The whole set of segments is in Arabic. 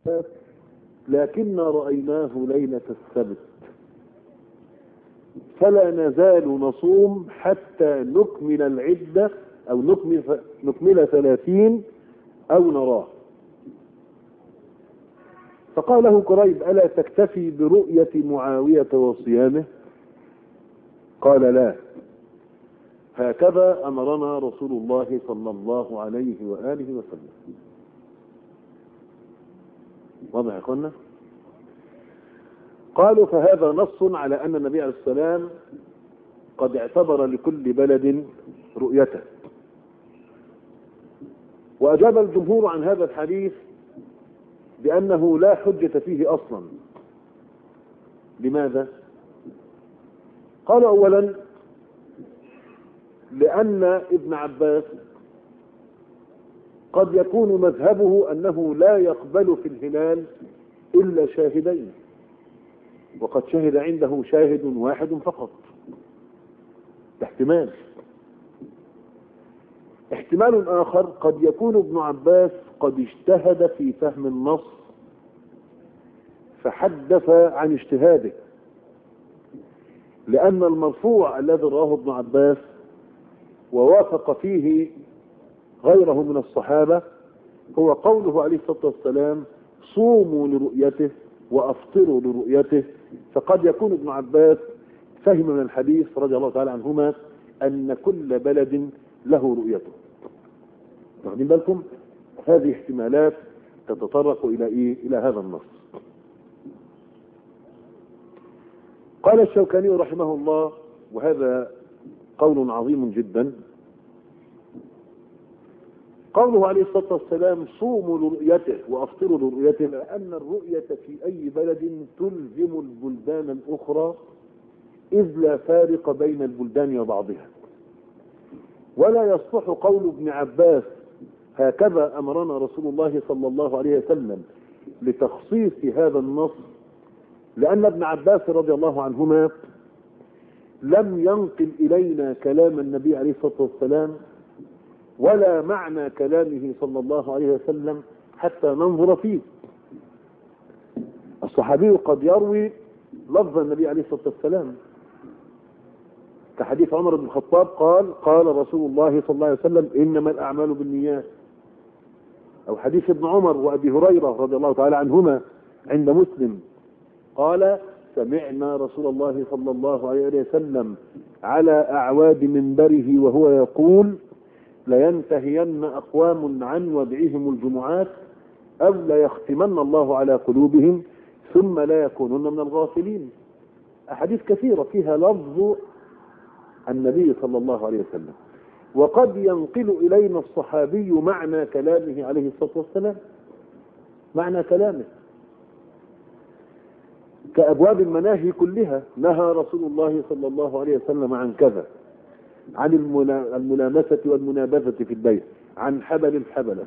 لكن رأيناه ليلة السبت فلا نزال نصوم حتى نكمل العدة أو نكمل 30 أو نراه. فقال له كريب: ألا تكتفي برؤية معاوية وصيامه؟ قال: لا، هكذا أمرنا رسول الله صلى الله عليه وآله وسلم. واضح يا اخوانا؟ قالوا: فهذا نص على أن النبي عليه السلام قد اعتبر لكل بلد رؤيته. وأجاب الجمهور عن هذا الحديث بأنه لا حجة فيه أصلا. لماذا؟ قالوا: أولا لأن ابن عباس قد يكون مذهبه أنه لا يقبل في الهلال إلا شاهدين، وقد شهد عنده شاهد واحد فقط. احتمال آخر، قد يكون ابن عباس قد اجتهد في فهم النص فحدث عن اجتهاده، لأن المرفوع الذي رواه ابن عباس ووافق فيه غيره من الصحابة هو قوله عليه الصلاة والسلام: صوموا لرؤيته وأفطروا لرؤيته. فقد يكون ابن عباس فهم من الحديث رضي الله تعالى عنهما أن كل بلد له رؤيته. واخدين بالكم؟ هذه احتمالات تتطرق إلى هذا النص. قال الشوكاني رحمه الله، وهذا قول عظيم جدا، قوله عليه الصلاة والسلام: صوموا لرؤيته وأفطروا لرؤيته، لأن الرؤية في أي بلد تلزم البلدان الأخرى، إذ لا فارق بين البلدان وبعضها. ولا يصلح قول ابن عباس: هكذا أمرنا رسول الله صلى الله عليه وسلم، لتخصيص هذا النص، لأن ابن عباس رضي الله عنهما لم ينقل إلينا كلام النبي عليه الصلاة والسلام ولا معنى كلامه صلى الله عليه وسلم حتى ننظر فيه. الصحابي قد يروي لفظ النبي عليه الصلاة والسلام، كحديث عمر بن الخطاب قال رسول الله صلى الله عليه وسلم: إنما الأعمال بالنيات. أو حديث ابن عمر وأبي هريرة رضي الله تعالى عنهما عند مسلم قال: سمعنا رسول الله صلى الله عليه وسلم على أعواد منبره وهو يقول: لينتهين أقوام عن ودعهم الجمعات أو ليختمن الله على قلوبهم ثم لا يكونون من الغافلين. أحاديث كثيرة فيها لفظ النبي صلى الله عليه وسلم. وقد ينقل إلينا الصحابي معنى كلامه عليه الصلاة والسلام، معنى كلامه كأبواب المناهي كلها: نهى رسول الله صلى الله عليه وسلم عن كذا، عن الملامسة والمنابذة في البيع، عن حبل الحبلة،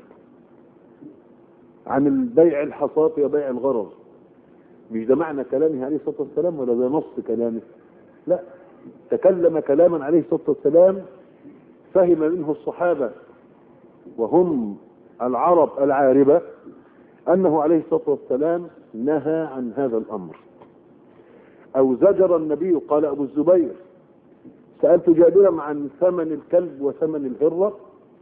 عن البيع الحصاة وبيع الغرض. مش ده معنى كلامه عليه الصلاة والسلام ولا ده نص كلامه؟ لا، تكلم كلاما عليه الصلاة والسلام فهم منه الصحابة وهم العرب العاربة أنه عليه الصلاة والسلام نهى عن هذا الأمر. أو زجر النبي. قال أبو الزبير: سألت جابرا عن ثمن الكلب وثمن الهرة،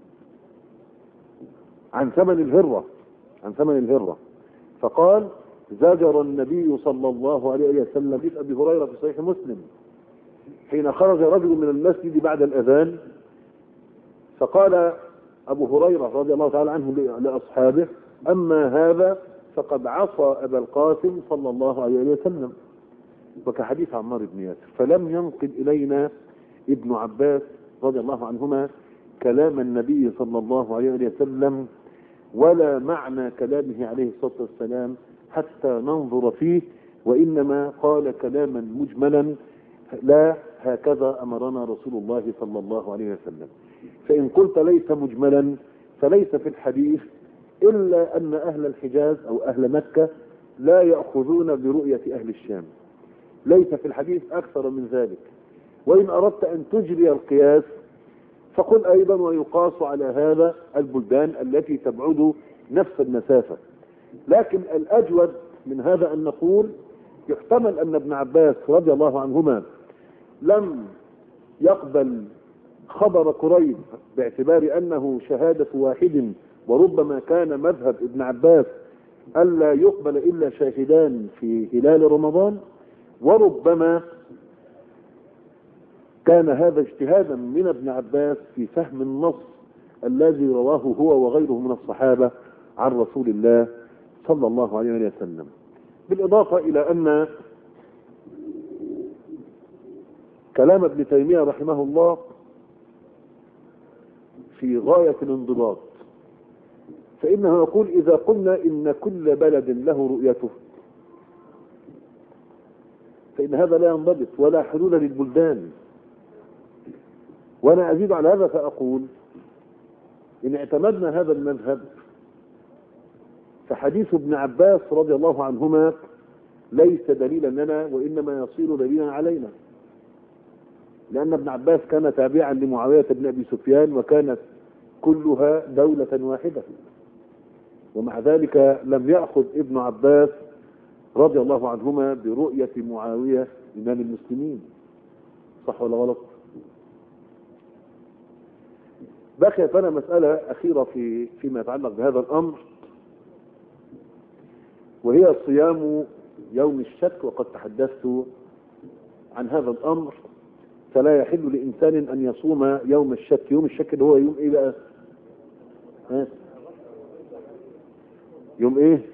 عن ثمن الهرة، فقال: زجر النبي صلى الله عليه وسلم. في أبي هريرة في صحيح مسلم حين خرج رجل من المسجد بعد الأذان، فقال أبو هريرة رضي الله تعالى عنه لأصحابه: أما هذا فقد عصى أبا القاسم صلى الله عليه وسلم. وكحديث عمار بن ياسر. فلم ينقل إلينا ابن عباس رضي الله عنهما كلام النبي صلى الله عليه وسلم ولا معنى كلامه عليه الصلاة والسلام حتى ننظر فيه، وإنما قال كلاما مجملا: لا، هكذا أمرنا رسول الله صلى الله عليه وسلم. فإن قلت ليس مجملا فليس في الحديث إلا أن أهل الحجاز أو أهل مكة لا يأخذون برؤية أهل الشام، ليس في الحديث أكثر من ذلك. وإن أردت أن تجري القياس فقل أيضا: ويقاس على هذا البلدان التي تبعد نفس المسافة. لكن الأجود من هذا أن نقول يحتمل أن ابن عباس رضي الله عنهما لم يقبل خبر قريب باعتبار أنه شهادة واحد، وربما كان مذهب ابن عباس ألا يقبل إلا شاهدان في هلال رمضان، وربما كان هذا اجتهادا من ابن عباس في فهم النص الذي رواه هو وغيره من الصحابة عن رسول الله صلى الله عليه وسلم. بالإضافة إلى أن كلام ابن تيمية رحمه الله في غاية الانضباط، فإنه يقول إذا قلنا إن كل بلد له رؤيته فإن هذا لا ينضبط ولا حلول للبلدان. وأنا أزيد على هذا فأقول إن اعتمدنا هذا المذهب فحديث ابن عباس رضي الله عنهما ليس دليلا لنا، وإنما يصير دليلا علينا، لأن ابن عباس كان تابعا لمعاوية بن أبي سفيان وكانت كلها دولة واحدة، ومع ذلك لم يأخذ ابن عباس رضي الله عنهما برؤية معاوية إمام المسلمين. صح ولا غلط؟ بقيت لنا مسألة أخيرة فيما يتعلق بهذا الأمر، وهي صيام يوم الشك، وقد تحدثت عن هذا الأمر. فلا يحل لإنسان أن يصوم يوم الشك. يوم الشك اللي هو يوم إيه بقى؟ يوم إيه؟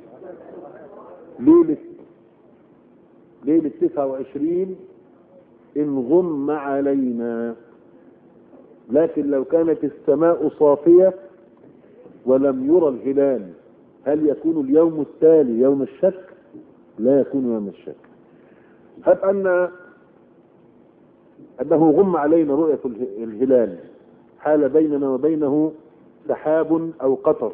ليلة 29 إن غم علينا. لكن لو كانت السماء صافية ولم يرى الهلال هل يكون اليوم التالي يوم الشك؟ لا يكون يوم الشك. هب أنه غم علينا رؤية الهلال حال بيننا وبينه سحاب أو قطر،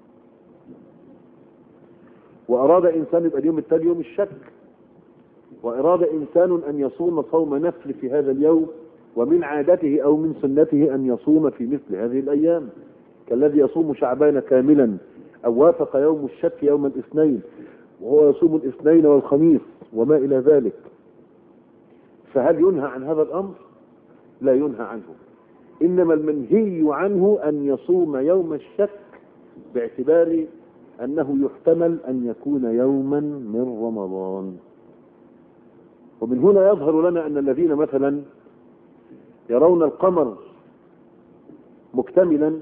وأراد إنسان يبقى اليوم التالي يوم الشك، وأراد إنسان أن يصوم صوم نفل في هذا اليوم، ومن عادته أو من سنته أن يصوم في مثل هذه الأيام كالذي يصوم شعبان كاملا، أو وافق يوم الشك يوم الاثنين وهو يصوم الاثنين والخميس وما إلى ذلك، فهل ينهى عن هذا الأمر؟ لا ينهى عنه. إنما المنهي عنه أن يصوم يوم الشك باعتبار أنه يحتمل أن يكون يوما من رمضان. ومن هنا يظهر لنا أن الذين مثلا يرون القمر مكتملا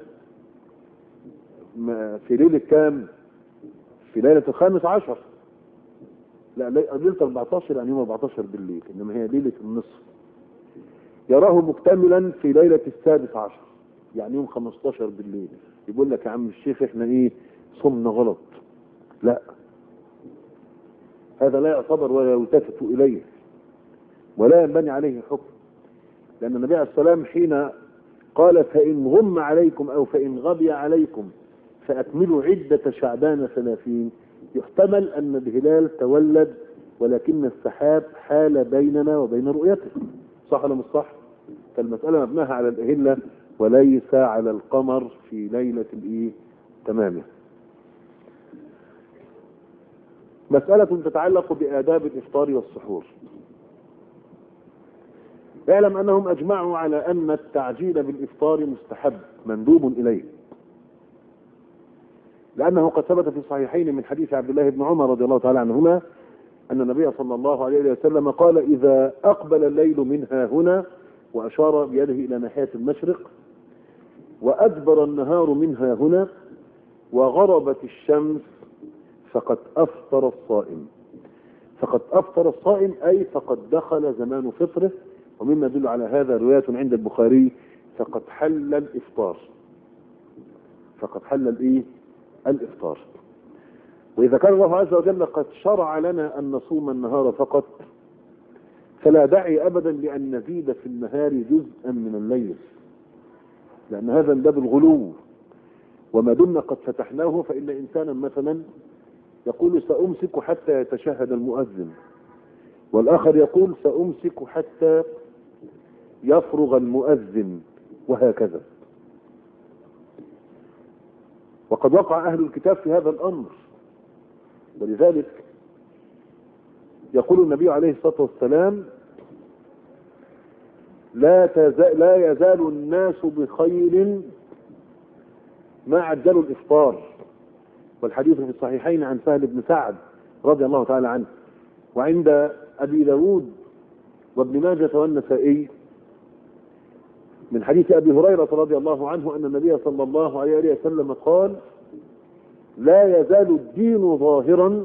في ليلة كام؟ في ليلة 15، لا ليلة 14، يعني يوم 14 بالليل، إنما هي ليلة النصف. يراه مكتملا في ليلة 16، يعني يوم 15 بالليل. يقول لك يا عم الشيخ احنا ايه صمنا غلط. لا، هذا لا يعتبر ولا يلتفت إليه ولا ينبني عليه حكم، لأن النبي عليه السلام حين قال فإن غم عليكم أو فإن غبي عليكم فأكملوا عدة شعبان 30، يحتمل أن الهلال تولد ولكن السحاب حال بيننا وبين رؤيته. صح ولا مش صح؟ فالمسألة مبناها على الأهلة وليس على القمر في ليلة الإيه تمامه. مسألة تتعلق بآداب الإفطار والسحور. اعلم أنهم أجمعوا على أن التعجيل بالإفطار مستحب مندوب إليه، لأنه قد ثبت في الصحيحين من حديث عبد الله بن عمر رضي الله تعالى عنهما أن النبي صلى الله عليه وسلم قال إذا أقبل الليل منها هنا، وأشار بيده إلى ناحية المشرق، وأدبر النهار منها هنا، وغربت الشمس، فقد أفطر الصائم. فقد أفطر الصائم أي فقد دخل زمان فطره. ومما يدل على هذا رواية عند البخاري فقد حل الإفطار. فقد حل الإيه؟ الإفطار. وإذا كان الله عز وجل قد شرع لنا أن نصوم النهار فقط، فلا داعي أبدا لأن نزيد في النهار جزءا من الليل، لأن هذا من باب الغلو. وما دمنا قد فتحناه، فإن إنسانا مثلا يقول سأمسك حتى يتشهد المؤذن، والآخر يقول سأمسك حتى يفرغ المؤذن، وهكذا. وقد وقع أهل الكتاب في هذا الأمر، ولذلك يقول النبي عليه الصلاة والسلام: لا يزال الناس بخير ما عجلوا الإفطار. والحديث في الصحيحين عن سهل بن سعد رضي الله تعالى عنه، وعند أبي داود وابن ماجة والنسائي من حديث أبي هريرة رضي الله عنه أن النبي صلى الله عليه وسلم قال: لا يزال الدين ظاهرا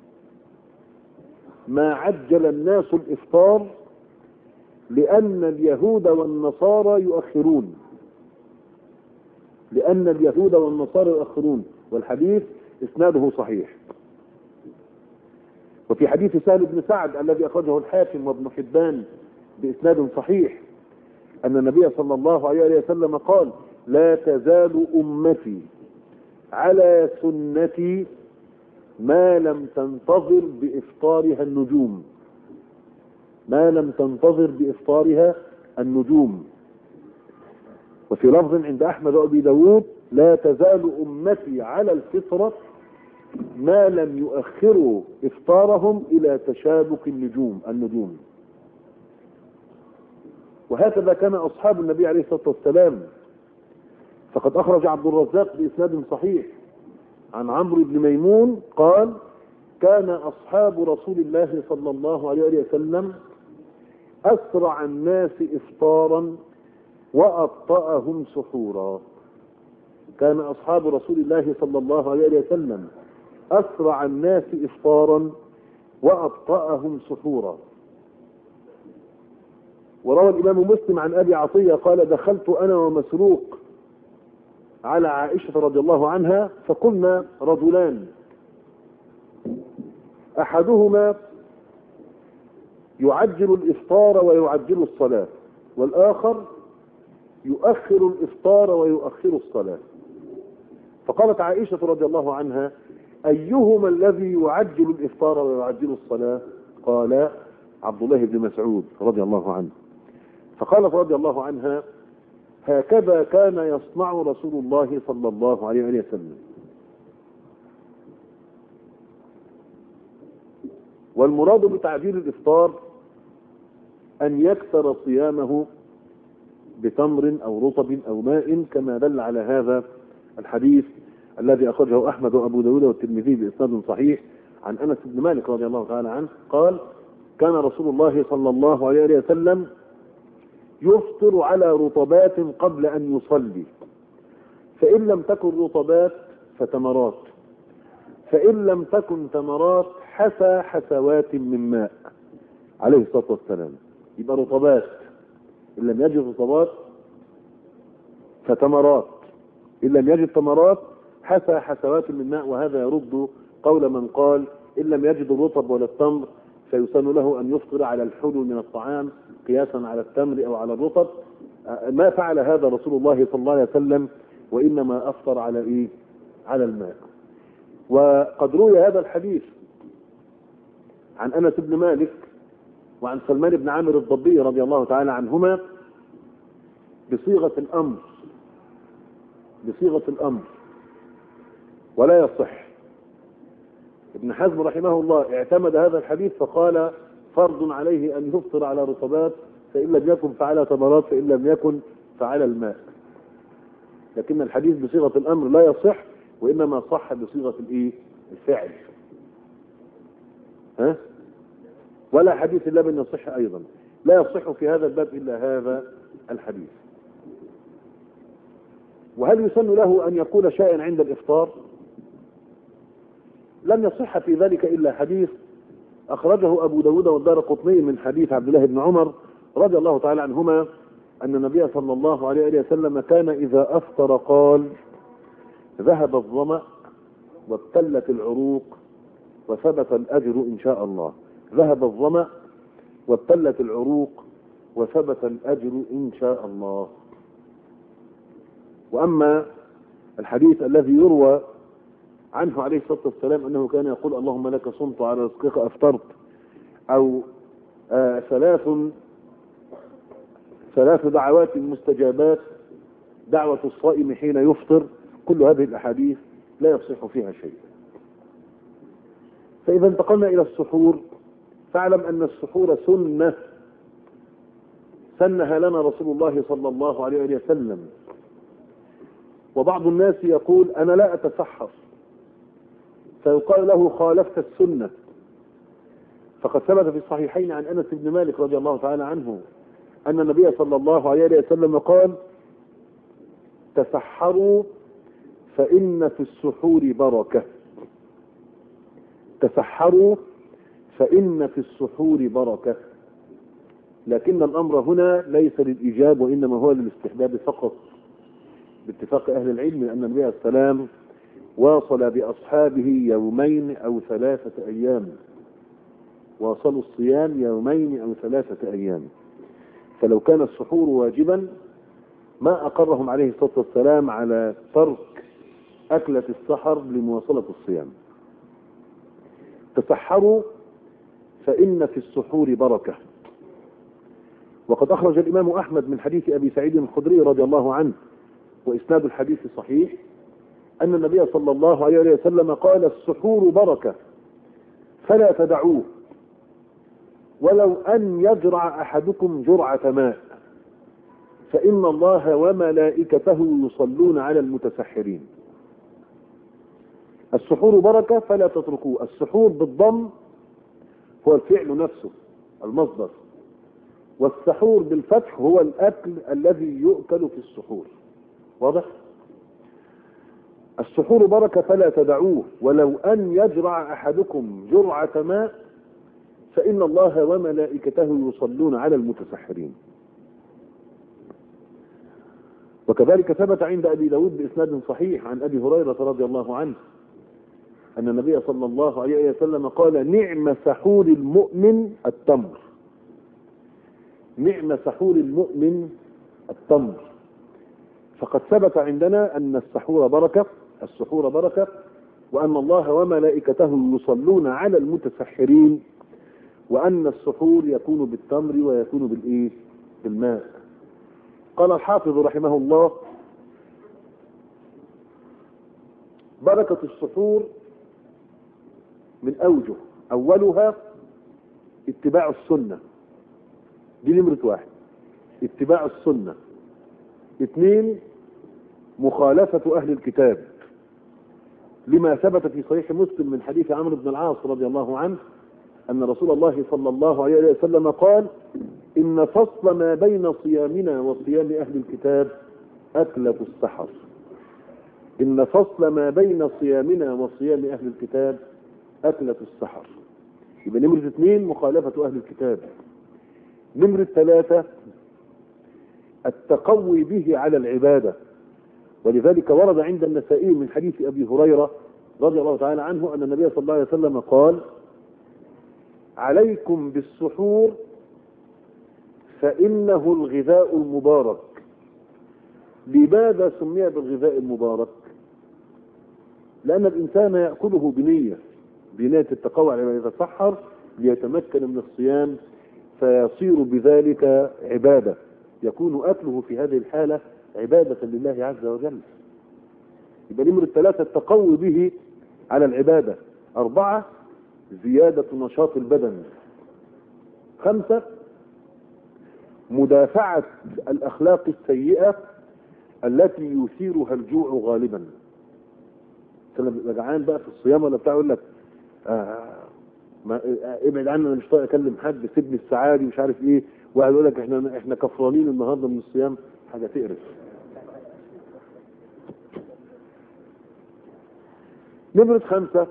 ما عجل الناس الإفطار لأن اليهود والنصارى يؤخرون. لأن اليهود والنصارى يؤخرون. والحديث إسناده صحيح. وفي حديث سهل بن سعد الذي أخرجه الحاكم وابن حبان بإسناد صحيح أن النبي صلى الله عليه وسلم قال: لا تزال أمتي على سنتي ما لم تنتظر بإفطارها النجوم. ما لم تنتظر بإفطارها النجوم. وفي لفظ عند أحمد وأبي داود: لا تزال أمتي على الفطرة ما لم يؤخروا إفطارهم إلى تشابك النجوم. وهكذا كان أصحاب النبي عليه الصلاة والسلام. فقد أخرج عبد الرزاق بإسناد صحيح عن عمرو بن ميمون قال: كان أصحاب رسول الله صلى الله عليه وسلم أسرع الناس إفطارا وأبطأهم سحورا. كان أصحاب رسول الله صلى الله عليه وسلم أسرع الناس إفطارا وأبطأهم سحورا. وروى الإمام مسلم عن أبي عطية قال: دخلت أنا ومسروق على عائشة رضي الله عنها فقلنا رجلان أحدهما يعجل الإفطار ويعجل الصلاة، والآخر يؤخر الإفطار ويؤخر الصلاة. فقالت عائشة رضي الله عنها: أيهما الذي يعجل الإفطار ويعجل الصلاة؟ قال: عبد الله بن مسعود رضي الله عنه. فقالت رضي الله عنها: هكذا كان يصنع رسول الله صلى الله عليه وسلم. والمراد بتعجيل الإفطار أن يكثر صيامه بتمر أو رطب أو ماء، كما دل على هذا الحديث الذي أخرجه أحمد وأبو داود والترمذي بإسناد صحيح عن أنس بن مالك رضي الله تعالى عنه قال: كان رسول الله صلى الله عليه وسلم يفطر على رطبات قبل أن يصلي، فإن لم تكن رطبات فتمرات، فإن لم تكن تمرات حسى حسوات من ماء عليه الصلاة والسلام. يبقى رطبات، إن لم يجد رطبات فتمرات، إن لم يجد تمرات حسى حسوات من ماء. وهذا يرد قول من قال: إن لم يجد الرطب ولا التمر فيسن له أن يفطر على الحلو من الطعام قياسا على التمر أو على الرطب. ما فعل هذا رسول الله صلى الله عليه وسلم، وإنما أفطر على إيه؟ على الماء. وقد روي هذا الحديث عن أنس بن مالك وعن سلمان بن عامر الضبي رضي الله تعالى عنهما بصيغة الأمر ولا يصح. ابن حزم رحمه الله اعتمد هذا الحديث فقال: فرض عليه أن يفطر على رطبات، فإن لم يكن فعلى تمرات، فإن لم يكن فعلى الماء. لكن الحديث بصيغة الأمر لا يصح، وإنما صح بصيغة الفعل. ولا حديث اللبن يصح أيضا. لا يصح في هذا الباب إلا هذا الحديث. وهل يسن له أن يقول شيئا عند الإفطار؟ لم يصح في ذلك إلا حديث أخرجه أبو داود والدارقطني من حديث عبد الله بن عمر رضي الله تعالى عنهما أن النبي صلى الله عليه وسلم كان إذا أفطر قال: ذهب الظمأ وابتلت العروق وثبت الأجر إن شاء الله. ذهب الظمأ وابتلت العروق وثبت الأجر إن شاء الله. وأما الحديث الذي يروى عنه عليه الصلاة والسلام أنه كان يقول: اللهم لك صمت على رزقك أفطرت، أو ثلاث دعوات مستجابات، دعوة الصائم حين يفطر، كل هذه الأحاديث لا يصح فيها شيء. فإذا انتقلنا إلى السحور فاعلم أن السحور سنة سنها لنا رسول الله صلى الله عليه وسلم. وبعض الناس يقول أنا لا أتسحر، فيقال له خالفت السنة. فقد ثبت في الصحيحين عن أنس بن مالك رضي الله تعالى عنه أن النبي صلى الله عليه وسلم قال تسحروا فإن في السحور بركة. تسحروا فإن في السحور بركة. لكن الأمر هنا ليس للإيجاب وإنما هو للاستحباب فقط، باتفاق أهل العلم أن النبي عليه السلام واصل بأصحابه يومين أو 3 أيام، واصلوا الصيام يومين أو 3 أيام. فلو كان السحور واجبا ما أقرهم عليه الصلاة والسلام على ترك أكلة السحر لمواصلة الصيام. تسحروا فإن في السحور بركة. وقد أخرج الإمام أحمد من حديث أبي سعيد الخدري رضي الله عنه وإسناد الحديث صحيح أن النبي صلى الله عليه وسلم قال السحور بركة فلا تدعوه ولو أن يجرع أحدكم جرعة ماء فإن الله وملائكته يصلون على المتسحرين. السحور بركة فلا تتركوه. السحور بالضم هو الفعل نفسه المصدر، والسحور بالفتح هو الأكل الذي يؤكل في السحور. واضح؟ السحور بركة فلا تدعوه ولو أن يجرع أحدكم جرعة ماء فإن الله وملائكته يصلون على المتسحرين. وكذلك ثبت عند أبي داود بإسناد صحيح عن أبي هريرة رضي الله عنه أن النبي صلى الله عليه وسلم قال نعم سحور المؤمن التمر. نعم سحور المؤمن التمر. فقد ثبت عندنا أن السحور بركة، السحور بركة، وأن الله وملائكته يصلون على المتسحرين، وأن السحور يكون بالتمر ويكون بالإيه؟ بالماء. قال الحافظ رحمه الله بركة السحور من أوجه، أولها اتباع السنة، دي نمرة 1، اتباع السنة. 2 مخالفة أهل الكتاب لما ثبت في صحيح مسلم من حديث عمرو بن العاص رضي الله عنه أن رسول الله صلى الله عليه وسلم قال إن فصل ما بين صيامنا وصيام أهل الكتاب أكلة السحر. إن فصل ما بين صيامنا وصيام أهل الكتاب أكلة السحر. يبقى نمرة 2 مخالفة أهل الكتاب. نمرة 3 التقوي به على العبادة، ولذلك ورد عند النسائي من حديث أبي هريرة رضي الله تعالى عنه أن النبي صلى الله عليه وسلم قال عليكم بالسحور فإنه الغذاء المبارك. لماذا سمي بالغذاء المبارك؟ لأن الإنسان يأكله بنية التقوى على ما يتسحر ليتمكن من الصيام فيصير بذلك عبادة، يكون أكله في هذه الحالة عبادة لله عز وجل. يبقى نمرة 3 التقوي به على العبادة. 4 زيادة نشاط البدن. 5 مدافعة الأخلاق السيئة التي يثيرها الجوع غالبا. لما جعان بقى في الصيام ولا بتاع يقول لك ابعد عني انا مش طايق اكلم حد، سيبني السعادي مش عارف ايه، واحد يقول لك احنا كفرانين النهارده من الصيام. حاجه تقرف. نمرة 5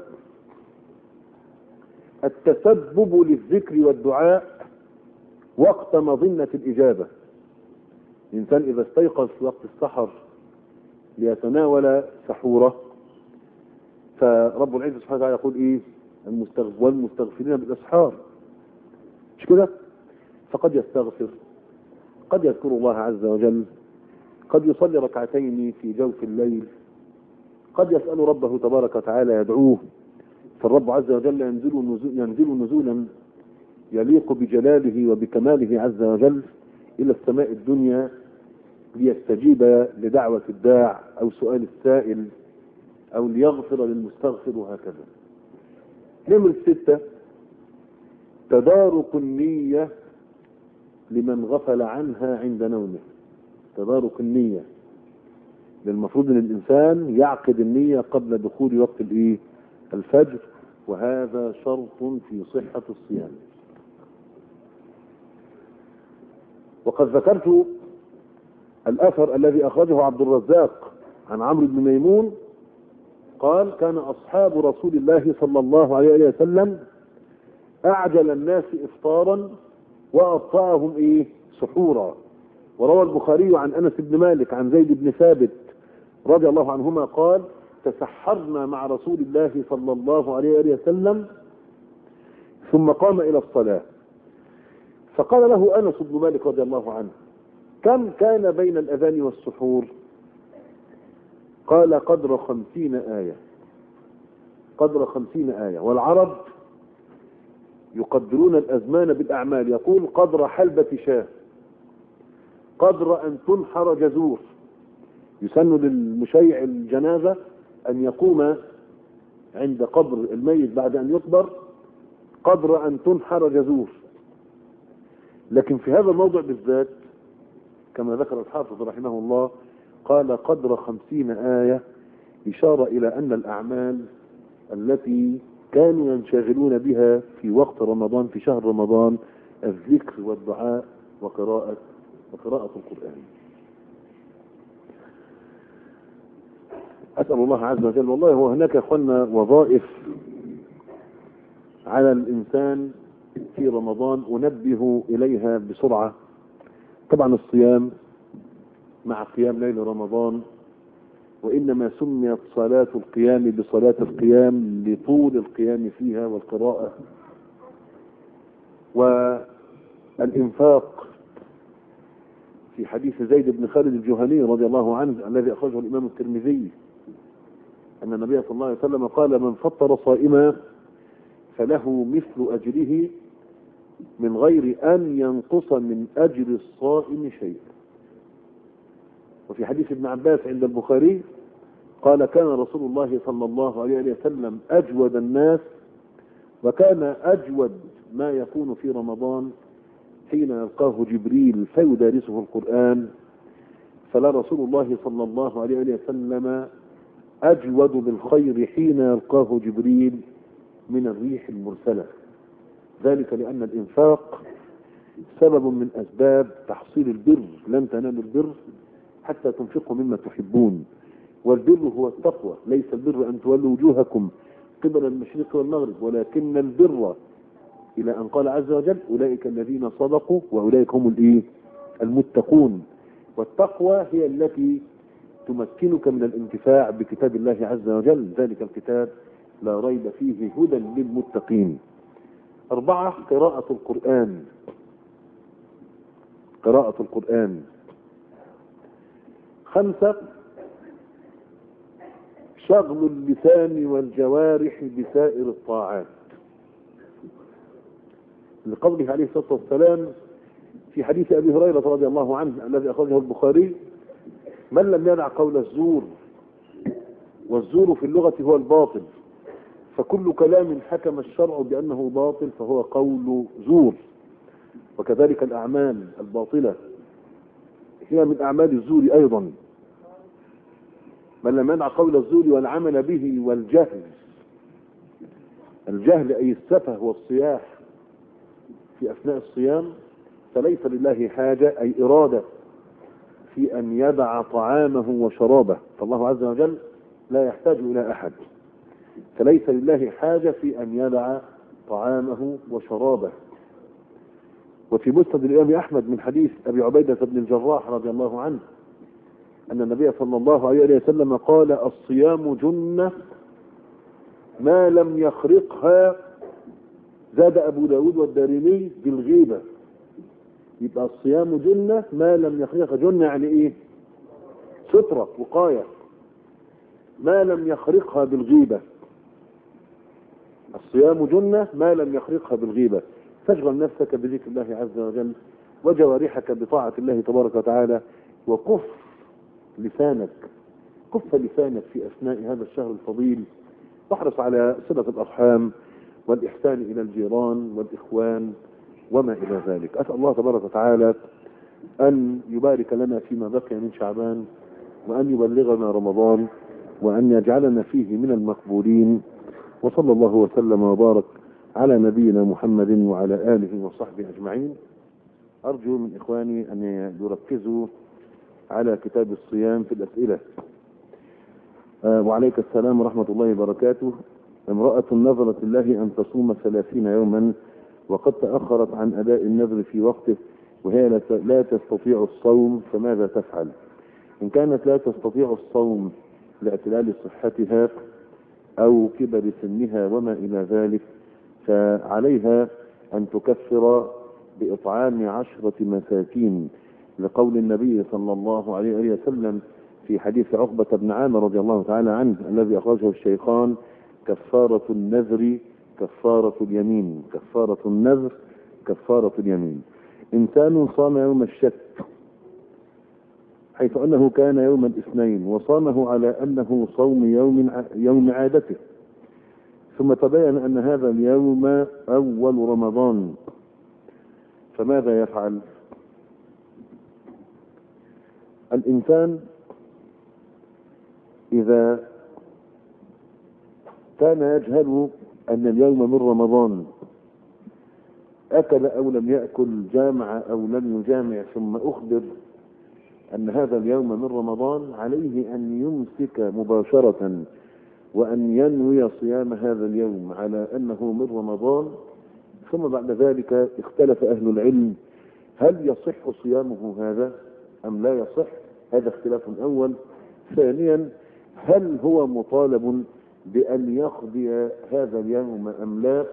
التسبب للذكر والدعاء وقت مظنة الإجابة. الإنسان إذا استيقظ في وقت السحر ليتناول سحوره فرب العزة سبحانه وتعالى يقول إيه؟ والمستغفرين بالأسحار، مش كده؟ فقد يستغفر، قد يذكر الله عز وجل، قد يصلي ركعتين في جوف الليل، قد يسأل ربه تبارك وتعالى يدعوه، فالرب عز وجل ينزل نزولا يليق بجلاله وبكماله عز وجل إلى السماء الدنيا ليستجيب لدعوة الداع أو سؤال السائل أو ليغفر للمستغفر وهكذا. نمرة 6 تدارك النية لمن غفل عنها عند نومه. تدارك النية، المفروض ان الانسان يعقد النية قبل دخول وقت الفجر، وهذا شرط في صحة الصيام. وقد ذكرت الأثر الذي أخرجه عبد الرزاق عن عمرو بن ميمون قال: كان أصحاب رسول الله صلى الله عليه وسلم أعجل الناس إفطارا وأبطأهم سحورا. وروى البخاري عن أنس بن مالك عن زيد بن ثابت رضي الله عنهما قال: تسحرنا مع رسول الله صلى الله عليه وسلم ثم قام إلى الصلاة، فقال له أنس بن مالك رضي الله عنه: كم كان بين الأذان والسحور؟ قال: قدر 50 آية. قدر 50 آية. والعرب يقدرون الأزمان بالأعمال، يقول: قدر حلبة شاة، قدر أن تنحر جزور. يسن للمشيع الجنازة أن يقوم عند قبر الميت بعد أن يقبر قدر أن تنحر جزور. لكن في هذا الموضع بالذات كما ذكر الحافظ رحمه الله قال: قدر 50 آية، إشارة إلى أن الأعمال التي كانوا ينشغلون بها في وقت رمضان، في شهر رمضان، الذكر والدعاء وقراءة القرآن. أسأل الله عز وجل، والله هو هناك يا أخوانا وظائف على الإنسان في رمضان أنبه إليها بسرعة. طبعا الصيام مع قيام ليل رمضان، وإنما سميت صلاة القيام بصلاة القيام لطول القيام فيها والقراءة. والإنفاق في حديث زيد بن خالد الجهني رضي الله عنه الذي أخرجه الإمام الترمذي أن النبي صلى الله عليه وسلم قال: من فطر صائما فله مثل أجره من غير أن ينقص من أجر الصائم شيء. وفي حديث ابن عباس عند البخاري قال: كان رسول الله صلى الله عليه وسلم أجود الناس، وكان أجود ما يكون في رمضان حين يلقاه جبريل فيدارسه القرآن، فلا رسول الله صلى الله عليه وسلم أجود بالخير حين يلقاه جبريل من الريح المرسلة. ذلك لأن الإنفاق سبب من أسباب تحصيل البر. لن تنالوا البر حتى تنفقوا مما تحبون، والبر هو التقوى. ليس البر أن تولوا وجوهكم قبل المشرق والمغرب، ولكن البر إلى أن قال عز وجل: أولئك الذين صدقوا وأولئك هم المتقون. والتقوى هي التي تمكنك من الانتفاع بكتاب الله عز وجل، ذلك الكتاب لا ريب فيه هدى للمتقين. 4 قراءة القرآن. قراءة القرآن. 5 شغل اللسان والجوارح بسائر الطاعات، لقوله عليه الصلاة والسلام في حديث أبي هريرة رضي الله عنه الذي أخرجه البخاري: من لم يدع قول الزور، والزور في اللغة هو الباطل، فكل كلام حكم الشرع بأنه باطل فهو قول زور. وكذلك الأعمال الباطلة هي من أعمال الزور أيضا. من لم يدع قول الزور والعمل به والجهل، الجهل أي السفه والصياح في أثناء الصيام، فليس لله حاجة أي إرادة في أن يدع طعامه وشرابه، فالله عز وجل لا يحتاج إلى أحد، فليس لله حاجة في أن يدع طعامه وشرابه. وفي مسند الإمام أحمد من حديث أبي عبيدة بن الجراح رضي الله عنه أن النبي صلى الله عليه وسلم قال: الصيام جنة ما لم يخرقها، زاد أبو داود والدارمي بالغيبة. يبقى الصيام جنة ما لم يخرقها. جنة يعني إيه؟ سترة، وقاية، ما لم يخرقها بالغيبة. الصيام جنة ما لم يخرقها بالغيبة. تشغل نفسك بذكر الله عز وجل وجوارحك بطاعة الله تبارك وتعالى، وكف لسانك، كف لسانك في أثناء هذا الشهر الفضيل، واحرص على صلة الأرحام والإحسان إلى الجيران والإخوان وما إلى ذلك. أسأل الله تبارك وتعالى أن يبارك لنا فيما بقي من شعبان، وأن يبلغنا رمضان، وأن يجعلنا فيه من المقبولين. وصلى الله وسلم وبارك على نبينا محمد وعلى آله وصحبه أجمعين. أرجو من إخواني أن يركزوا على كتاب الصيام في الأسئلة. وعليك السلام ورحمة الله وبركاته. امرأة نذرت الله أن تصوم 30 يوما وقد تأخرت عن أداء النذر في وقته، وهي لا تستطيع الصوم، فماذا تفعل؟ إن كانت لا تستطيع الصوم لاعتلال صحتها أو كبر سنها وما إلى ذلك، فعليها أن تكفر بإطعام 10 مساكين، لقول النبي صلى الله عليه وسلم في حديث عقبة بن عامر رضي الله تعالى عنه الذي أخرجه الشيخان: كفارة النذر كفارة اليمين، كفارة النذر كفارة اليمين. إنسان صام يوم الشك حيث أنه كان يوم الاثنين وصامه على أنه صوم يوم عادته، ثم تبين أن هذا اليوم أول رمضان، فماذا يفعل؟ الإنسان إذا كان يجهل أن اليوم من رمضان، أكل أو لم يأكل، جامع أو لم يجامع، ثم أخبر أن هذا اليوم من رمضان، عليه أن يمسك مباشرة وأن ينوي صيام هذا اليوم على أنه من رمضان. ثم بعد ذلك اختلف أهل العلم هل يصح صيامه هذا أم لا يصح، هذا اختلاف أول. ثانيا، هل هو مطالب بأن يقضي هذا اليوم أم لا؟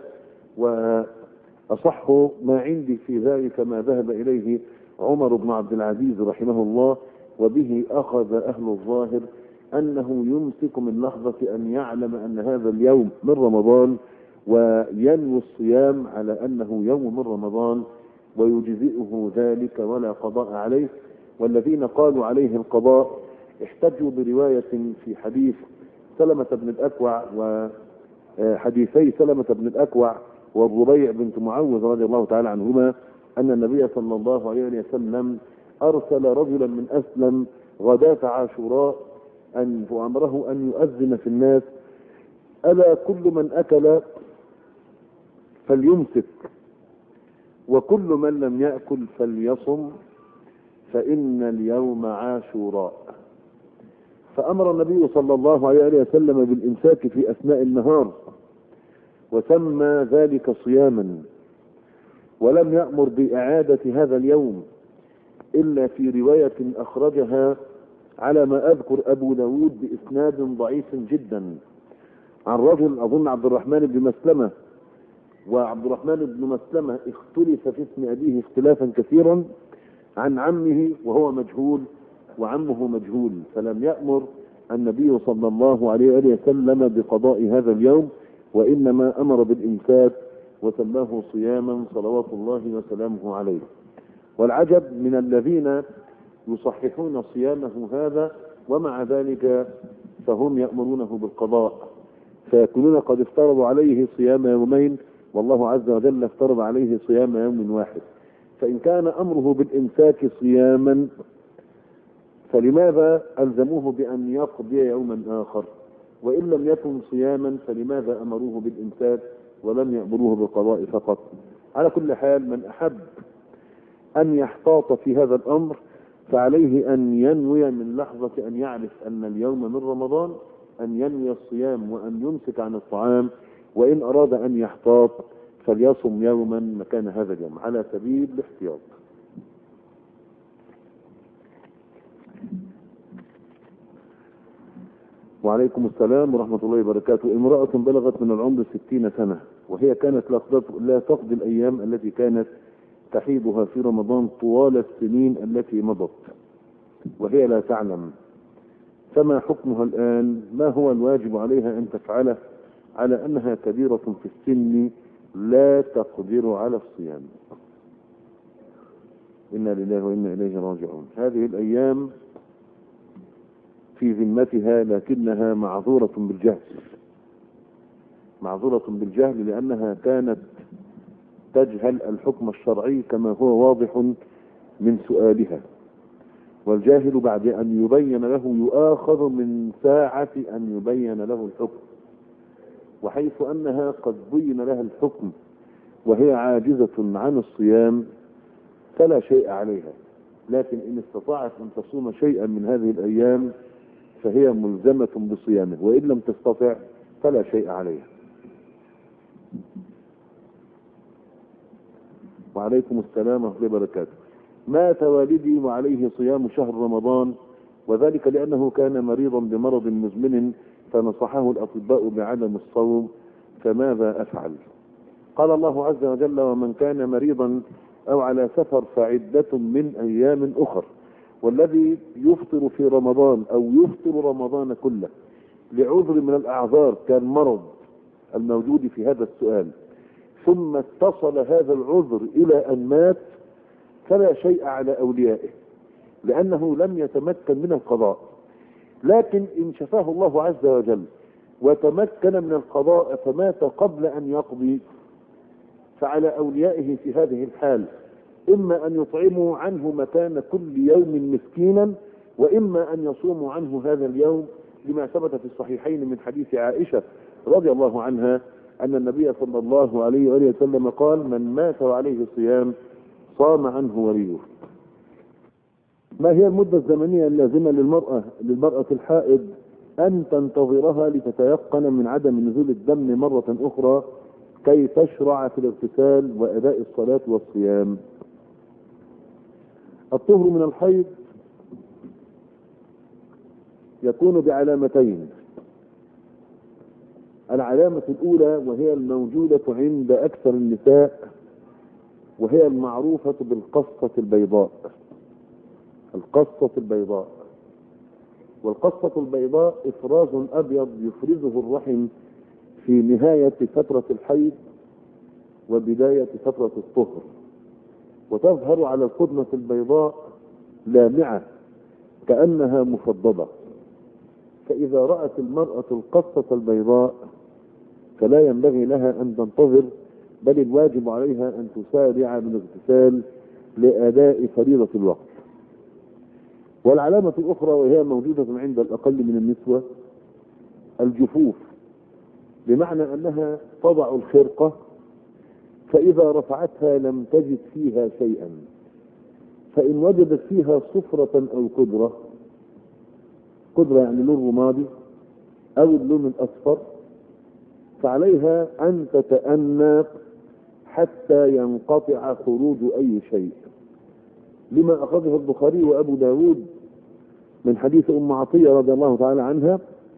وأصح ما عندي في ذلك ما ذهب إليه عمر بن عبد العزيز رحمه الله، وبه أخذ أهل الظاهر، أنه يمسك من لحظة أن يعلم أن هذا اليوم من رمضان وينوي الصيام على أنه يوم من رمضان، ويجزئه ذلك ولا قضاء عليه. والذين قالوا عليه القضاء احتجوا برواية في حديث سلمة بن الأكوع وحديثي سلمة بن الأكوع والربيع بنت معوذ رضي الله تعالى عنهما، أن النبي صلى الله عليه وسلم أرسل رجلا من أسلم غداة عاشوراء وأمره أن يؤذن في الناس: ألا كل من أكل فليمسك، وكل من لم يأكل فليصم، فإن اليوم عاشوراء. فأمر النبي صلى الله عليه وسلم بالإمساك في أثناء النهار، وسمى ذلك صياما، ولم يأمر بإعادة هذا اليوم إلا في رواية أخرجها على ما أذكر أبو داود بإسناد ضعيف جدا عن رجل أظن عبد الرحمن بن مسلمة، وعبد الرحمن بن مسلمة اختلف في اسم أبيه اختلافا كثيرا، عن عمه وهو مجهول وعمه مجهول، فلم يأمر النبي صلى الله عليه وسلم بقضاء هذا اليوم، وإنما أمر بالإمساك وسماه صياما صلوات الله وسلامه عليه. والعجب من الذين يصححون صيامه هذا ومع ذلك فهم يأمرونه بالقضاء، فيكونون قد افترضوا عليه صيام يومين، والله عز وجل افترض عليه صيام يوم واحد. فإن كان أمره بالإمساك صياما، فلماذا ألزموه بأن يقضي يوما آخر؟ وإن لم يكن صياما فلماذا أمروه بالإمساك ولم يأمروه بالقضاء فقط؟ على كل حال، من أحب أن يحتاط في هذا الأمر فعليه أن ينوي من لحظة أن يعرف أن اليوم من رمضان أن ينوي الصيام وأن يمسك عن الطعام، وإن أراد أن يحتاط فليصم يوما مكان هذا اليوم على سبيل الاحتياط. وعليكم السلام ورحمة الله وبركاته. امرأة بلغت من العمر 60 سنة، وهي كانت لا تقضي الأيام التي كانت تحيضها في رمضان طوال السنين التي مضت، وهي لا تعلم، فما حكمها الآن؟ ما هو الواجب عليها أن تفعله على أنها كبيرة في السن لا تقدر على الصيام؟ إنا لله وإنا إليه راجعون. هذه الأيام في ذمتها، لكنها معذورة بالجهل، معذورة بالجهل لأنها كانت تجهل الحكم الشرعي كما هو واضح من سؤالها، والجاهل بعد أن يبين له يؤاخذ من ساعة أن يبين له الحكم، وحيث أنها قد بين لها الحكم وهي عاجزة عن الصيام فلا شيء عليها، لكن إن استطاعت أن تصوم شيئا من هذه الأيام فهي ملزمة بصيامه، وإن لم تستطع فلا شيء عليها. وعليكم السلام ورحمة الله وبركاته. مات والدي وعليه صيام شهر رمضان، وذلك لأنه كان مريضا بمرض مزمن فنصحه الأطباء بعدم الصوم، فماذا أفعل؟ قال الله عز وجل: ومن كان مريضا أو على سفر فعدة من أيام أخر. والذي يفطر في رمضان أو يفطر رمضان كله لعذر من الأعذار كان مرض الموجود في هذا السؤال، ثم اتصل هذا العذر إلى أن مات، فلا شيء على أوليائه لأنه لم يتمكن من القضاء. لكن إن شفاه الله عز وجل وتمكن من القضاء فمات قبل أن يقضي، فعلى أوليائه في هذه الحال إما أن يطعموا عنه مكان كل يوم مسكينا، وإما أن يصوموا عنه هذا اليوم، لما ثبت في الصحيحين من حديث عائشة رضي الله عنها أن النبي صلى الله عليه وآله وسلم قال: من مات وعليه صيام صام عنه وليه. ما هي المدة الزمنية اللازمة للمرأة الحائض أن تنتظرها لتتيقن من عدم نزول الدم مرة أخرى كي تشرع في الاغتسال وأداء الصلاة والصيام؟ الطهر من الحيض يكون بعلامتين: العلامة الأولى وهي الموجودة عند أكثر النساء، وهي المعروفة بالقصة البيضاء. القصة البيضاء، والقصة البيضاء إفراز أبيض يفرزه الرحم في نهاية فترة الحيض وبداية فترة الطهر، وتظهر على القدمة البيضاء لامعة كأنها مفضبة. فإذا رأت المرأة القصة البيضاء فلا ينبغي لها أن تنتظر، بل الواجب عليها أن تسارع بالاغتسال لأداء فريضة الوقت. والعلامة الأخرى وهي موجودة عند الأقل من النسوة الجفوف، بمعنى أنها تضع الخرقة فإذا رفعتها لم تجد فيها شيئا، فإن وجدت فيها صفرة أو قدرة يعني لون رمادي أو اللون الأصفر، فعليها أن تتأنى حتى ينقطع خروج أي شيء، لما أخرجه البخاري وأبو داود من حديث أم عطية رضي الله تعالى عنها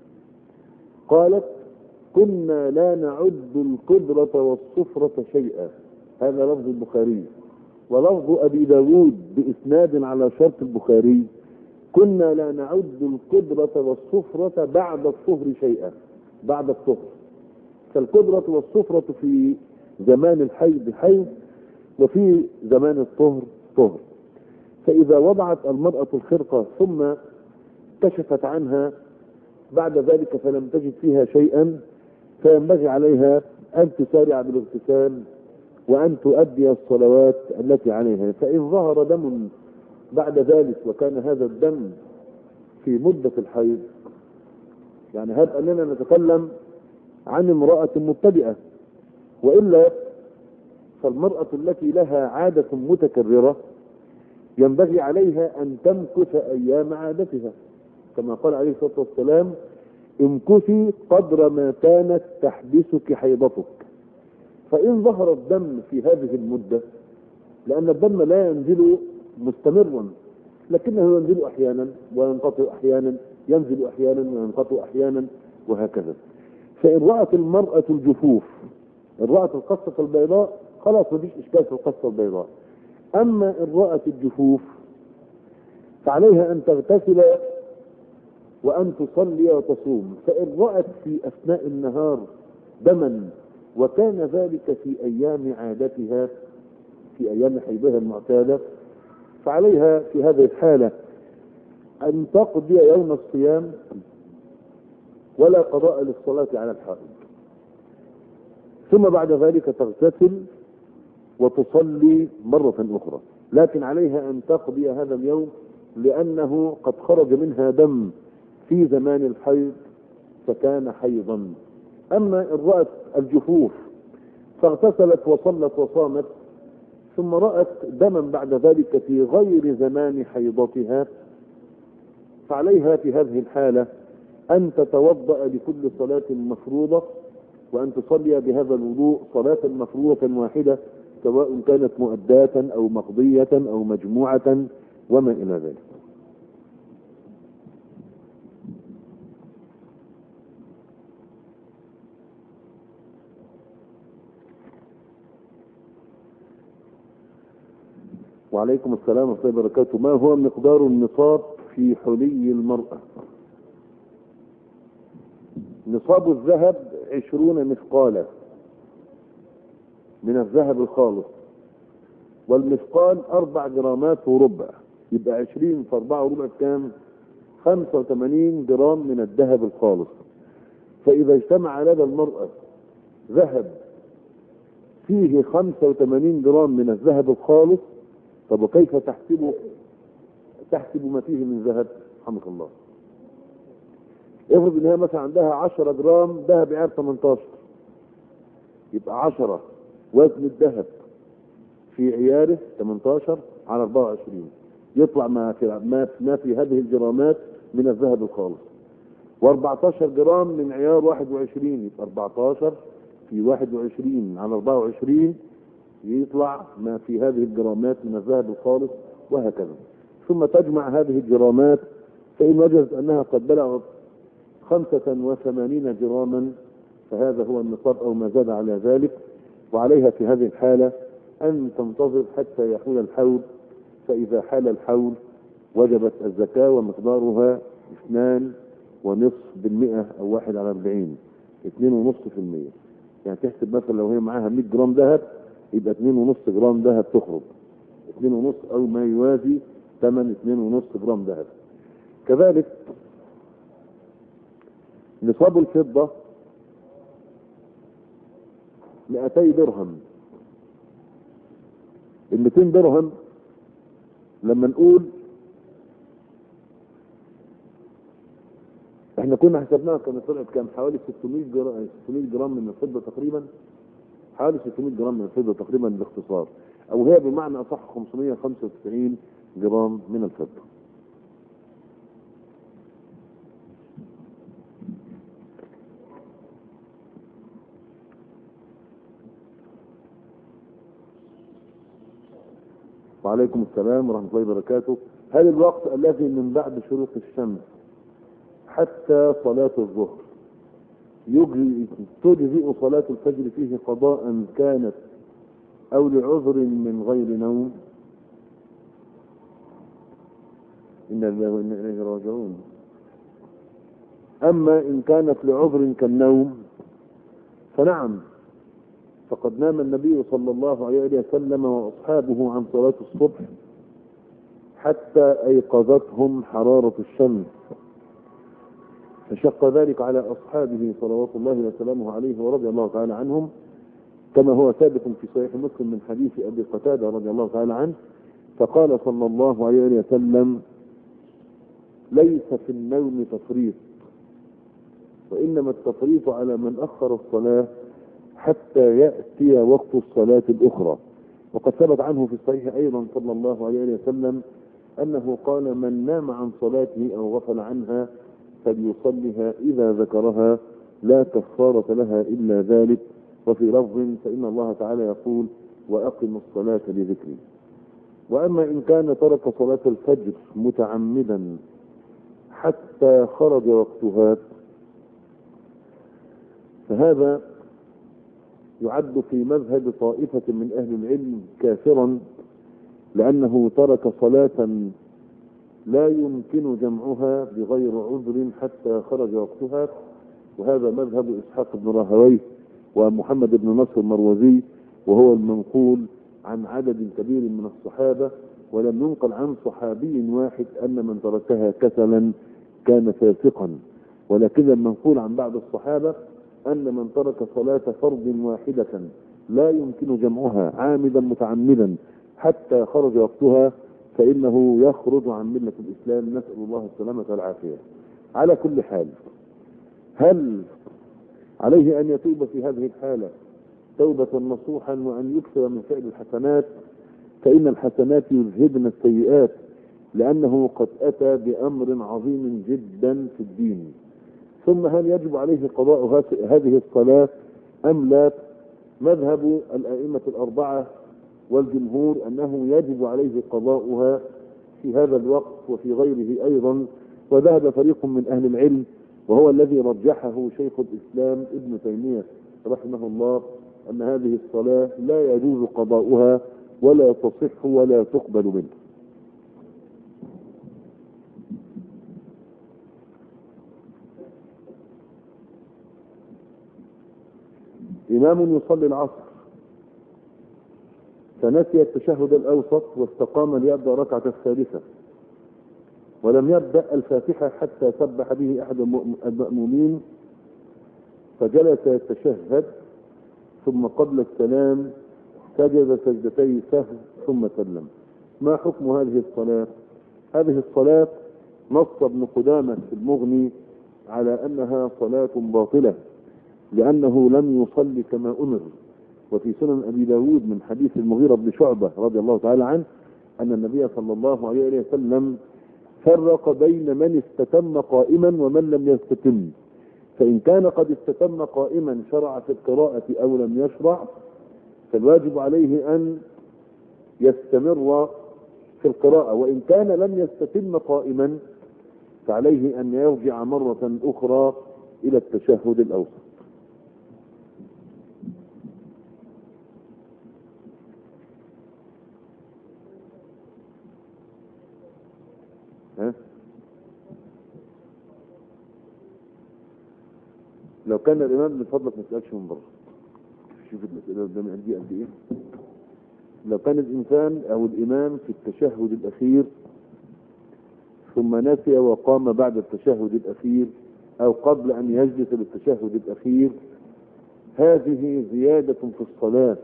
قالت: كنا لا نعد القدرة والصفرة شيئا. هذا لفظ البخاري، ولفظ أبي داود بإسناد على شرط البخاري: كنا لا نعد القدرة والصفرة بعد الطهر شيئا. بعد الطهر، فالقدرة والصفرة في زمان الحيض حيض، وفي زمان الطهر طهر. فإذا وضعت المرأة الخرقة ثم كشفت عنها بعد ذلك فلم تجد فيها شيئا، فينبغي عليها أن تسارع بالاغتسال وأن تؤدي الصلوات التي عليها. فإن ظهر دم بعد ذلك وكان هذا الدم في مدة الحيض، يعني هب أننا نتكلم عن امرأة مبتدئة، وإلا فالمرأة التي لها عادة متكررة ينبغي عليها أن تمكث أيام عادتها، كما قال عليه الصلاة والسلام: امكثي قدر ما كانت تحبسك حيضتك. فإن ظهر الدم في هذه المدة، لأن الدم لا ينزل مستمرا لكنه ينزل أحيانا وينقطع أحيانا، ينزل أحيانا وينقطع أحيانا، وهكذا. فإن رأت المرأة الجفوف، إن رأت القصة البيضاء، خلاص مفيش إشكال في القصة البيضاء. أما إن رأت الجفوف فعليها أن تغتسل وأن تصلي وتصوم. فإن رأت في أثناء النهار دما وكان ذلك في أيام عادتها، في أيام حيضها المعتادة، فعليها في هذه الحالة أن تقضي يوم الصيام ولا قضاء للصلاة على الحائض. ثم بعد ذلك تغتسل وتصلي مرة أخرى، لكن عليها أن تقضي هذا اليوم لأنه قد خرج منها دم في زمان الحيض فكان حيضا. أما إن رأت الجفوف فاغتسلت وصلت وصامت ثم رأت دما بعد ذلك في غير زمان حيضتها، فعليها في هذه الحالة أن تتوضأ لكل صلاة مفروضة وأن تصلي بهذا الوضوء صلاة مفروضة واحدة، سواء كانت مؤداة أو مقضية أو مجموعة وما إلى ذلك. وعليكم السلام ورحمة الله وبركاته. ما هو مقدار النصاب في حلي المرأة؟ نصاب الذهب 20 مثقالا من الذهب الخالص، والمثقال 4 جرامات وربع، يبقى 20 في 4 وربع كام؟ 85 جرام من الذهب الخالص. فإذا اجتمع لدى المرأة ذهب فيه 85 جرام من الذهب الخالص، طب وكيف تحسب ما فيه من ذهب؟ رحمك الله. افرض ان هي مثلا عندها 10 جرام ذهب عيار 18، يبقى 10 وزن الذهب في عياره 18 على 24، يطلع ما في هذه الجرامات من الذهب الخالص. و14 جرام من عيار 21، يبقى 14 في 21 على 24 يطلع ما في هذه الجرامات من الذهب الخالص، وهكذا. ثم تجمع هذه الجرامات، فإن وجدت أنها قد بلغت 85 جراما فهذا هو النصاب أو ما زاد على ذلك، وعليها في هذه الحالة أن تنتظر حتى يحول الحول، فإذا حال الحول وجبت الزكاة ومقدارها 2.5% أو 1 على 40، 2.5%. يعني تحسب مثلا لو هي معاها 100 جرام ذهب يبقى 2.5 جرام ذهب تخرج، 2.5 أو ما يوازي ثمن 2.5 جرام ذهب. كذلك نصاب الفضة 200 درهم. ال 200 درهم لما نقول احنا كنا حسبناها كانت طلعت كام؟ حوالي 600 جرام من الفضة تقريبا، حوالي 600 جرام من الفضة تقريبا باختصار، او هي بمعنى اصح 595 جرام من الفضة. وعليكم السلام ورحمة الله وبركاته. هل الوقت الذي من بعد شروق الشمس حتى صلاة الظهر تجزئ صلاة الفجر فيه قضاء كانت أو لعذر من غير نوم؟ إنا لله وإنا إليه راجعون. أما إن كانت لعذر كالنوم فنعم، فقد نام النبي صلى الله عليه وسلم وأصحابه عن صلاة الصبح حتى أيقظتهم حرارة الشمس، فشق ذلك على أصحابه صلوات الله وسلامه عليه ورضي الله تعالى عنهم، كما هو ثابت في صحيح مسلم من حديث أبي قتادة رضي الله تعالى عنه، فقال صلى الله عليه وسلم: ليس في النوم تفريط، وإنما التفريط على من أخر الصلاة حتى يأتي وقت الصلاة الأخرى. وقد ثبت عنه في الصحيح أيضا صلى الله عليه وسلم أنه قال: من نام عن صلاته أو غفل عنها فليصلها إذا ذكرها، لا كفارة لها إلا ذلك. وفي لفظ: فإن الله تعالى يقول: وأقم الصلاة لذكري. وأما إن كان ترك صلاة الفجر متعمدا حتى خرج وقتها فهذا يعد في مذهب طائفة من أهل العلم كافرا، لأنه ترك صلاة لا يمكن جمعها بغير عذر حتى خرج وقتها، وهذا مذهب إسحاق بن راهويه ومحمد بن نصر المروزي، وهو المنقول عن عدد كبير من الصحابة، ولم ينقل عن صحابي واحد أن من تركها كسلا كان فاسقا، ولكن المنقول عن بعض الصحابة أن من ترك صلاة فرض واحدة لا يمكن جمعها عامدا متعمدا حتى خرج وقتها فإنه يخرج عن ملة الإسلام، نسأل الله السلامة والعافية. على كل حال، هل عليه أن يتوب في هذه الحالة توبة نصوحا وأن يكثر من فعل الحسنات؟ فإن الحسنات يذهبن السيئات، لأنه قد أتى بأمر عظيم جدا في الدين. ثم هل يجب عليه قضاء هذه الصلاة أم لا؟ مذهب الأئمة الأربعة والجمهور أنه يجب عليه قضاؤها في هذا الوقت وفي غيره أيضا، وذهب فريق من أهل العلم وهو الذي رجحه شيخ الإسلام ابن تيمية رحمه الله أن هذه الصلاة لا يجوز قضاؤها ولا تصح ولا تقبل منه. إمام يصلي العصر فنسي التشهد الأوسط واستقام ليبدأ ركعة الثالثة ولم يبدأ الفاتحة حتى سبح به أحد المأمومين، فجلس يتشهد ثم قبل السلام سجد سجدتي سهو ثم سلم. ما حكم هذه الصلاة؟ هذه الصلاة نص ابن قدامة في المغني على أنها صلاة باطلة لأنه لم يصلي كما أمر. وفي سنن أبي داود من حديث المغيرة بن شعبة رضي الله تعالى عنه أن النبي صلى الله عليه وسلم فرق بين من استتم قائما ومن لم يستتم، فإن كان قد استتم قائما شرع في القراءة أو لم يشرع، فالواجب عليه أن يستمر في القراءة، وإن كان لم يستتم قائما فعليه أن يرجع مرة أخرى إلى التشهد الأوسط. لو كان الإمام من فضلك ما تسألش من بره، شوف المسألة قدامي عندي قد إيه. لو كان الإنسان أو الإمام في التشهد الأخير ثم نسي وقام بعد التشهد الأخير أو قبل أن يجلس للتشهد الأخير، هذه زيادة في الصلاة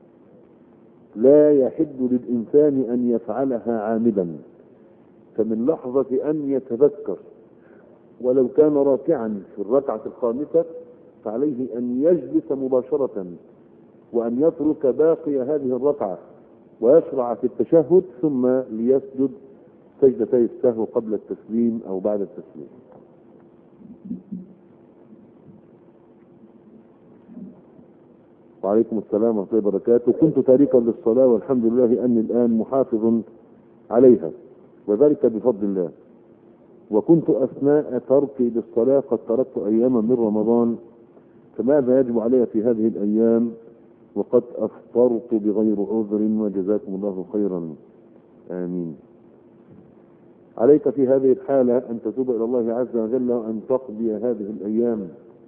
لا يحل للإنسان أن يفعلها عامدا، فمن لحظة أن يتذكر ولو كان راكعا في الركعة الخامسة فعليه أن يجلس مباشرة وأن يترك باقي هذه الركعة ويشرع في التشهد ثم ليسجد سجدتي السهو قبل التسليم أو بعد التسليم. وعليكم السلام ورحمة الله وبركاته. كنت تاركا للصلاة والحمد لله أني الآن محافظ عليها وذلك بفضل الله، وكنت أثناء تركي للصلاة قد تركت أياما من رمضان، فماذا يجب علي في هذه الأيام وقد أفطرت بغير عذر؟ وجزاكم الله خيرا، آمين. عليك في هذه الحالة أن تتوب إلى الله عز وجل وأن تقضي هذه الأيام.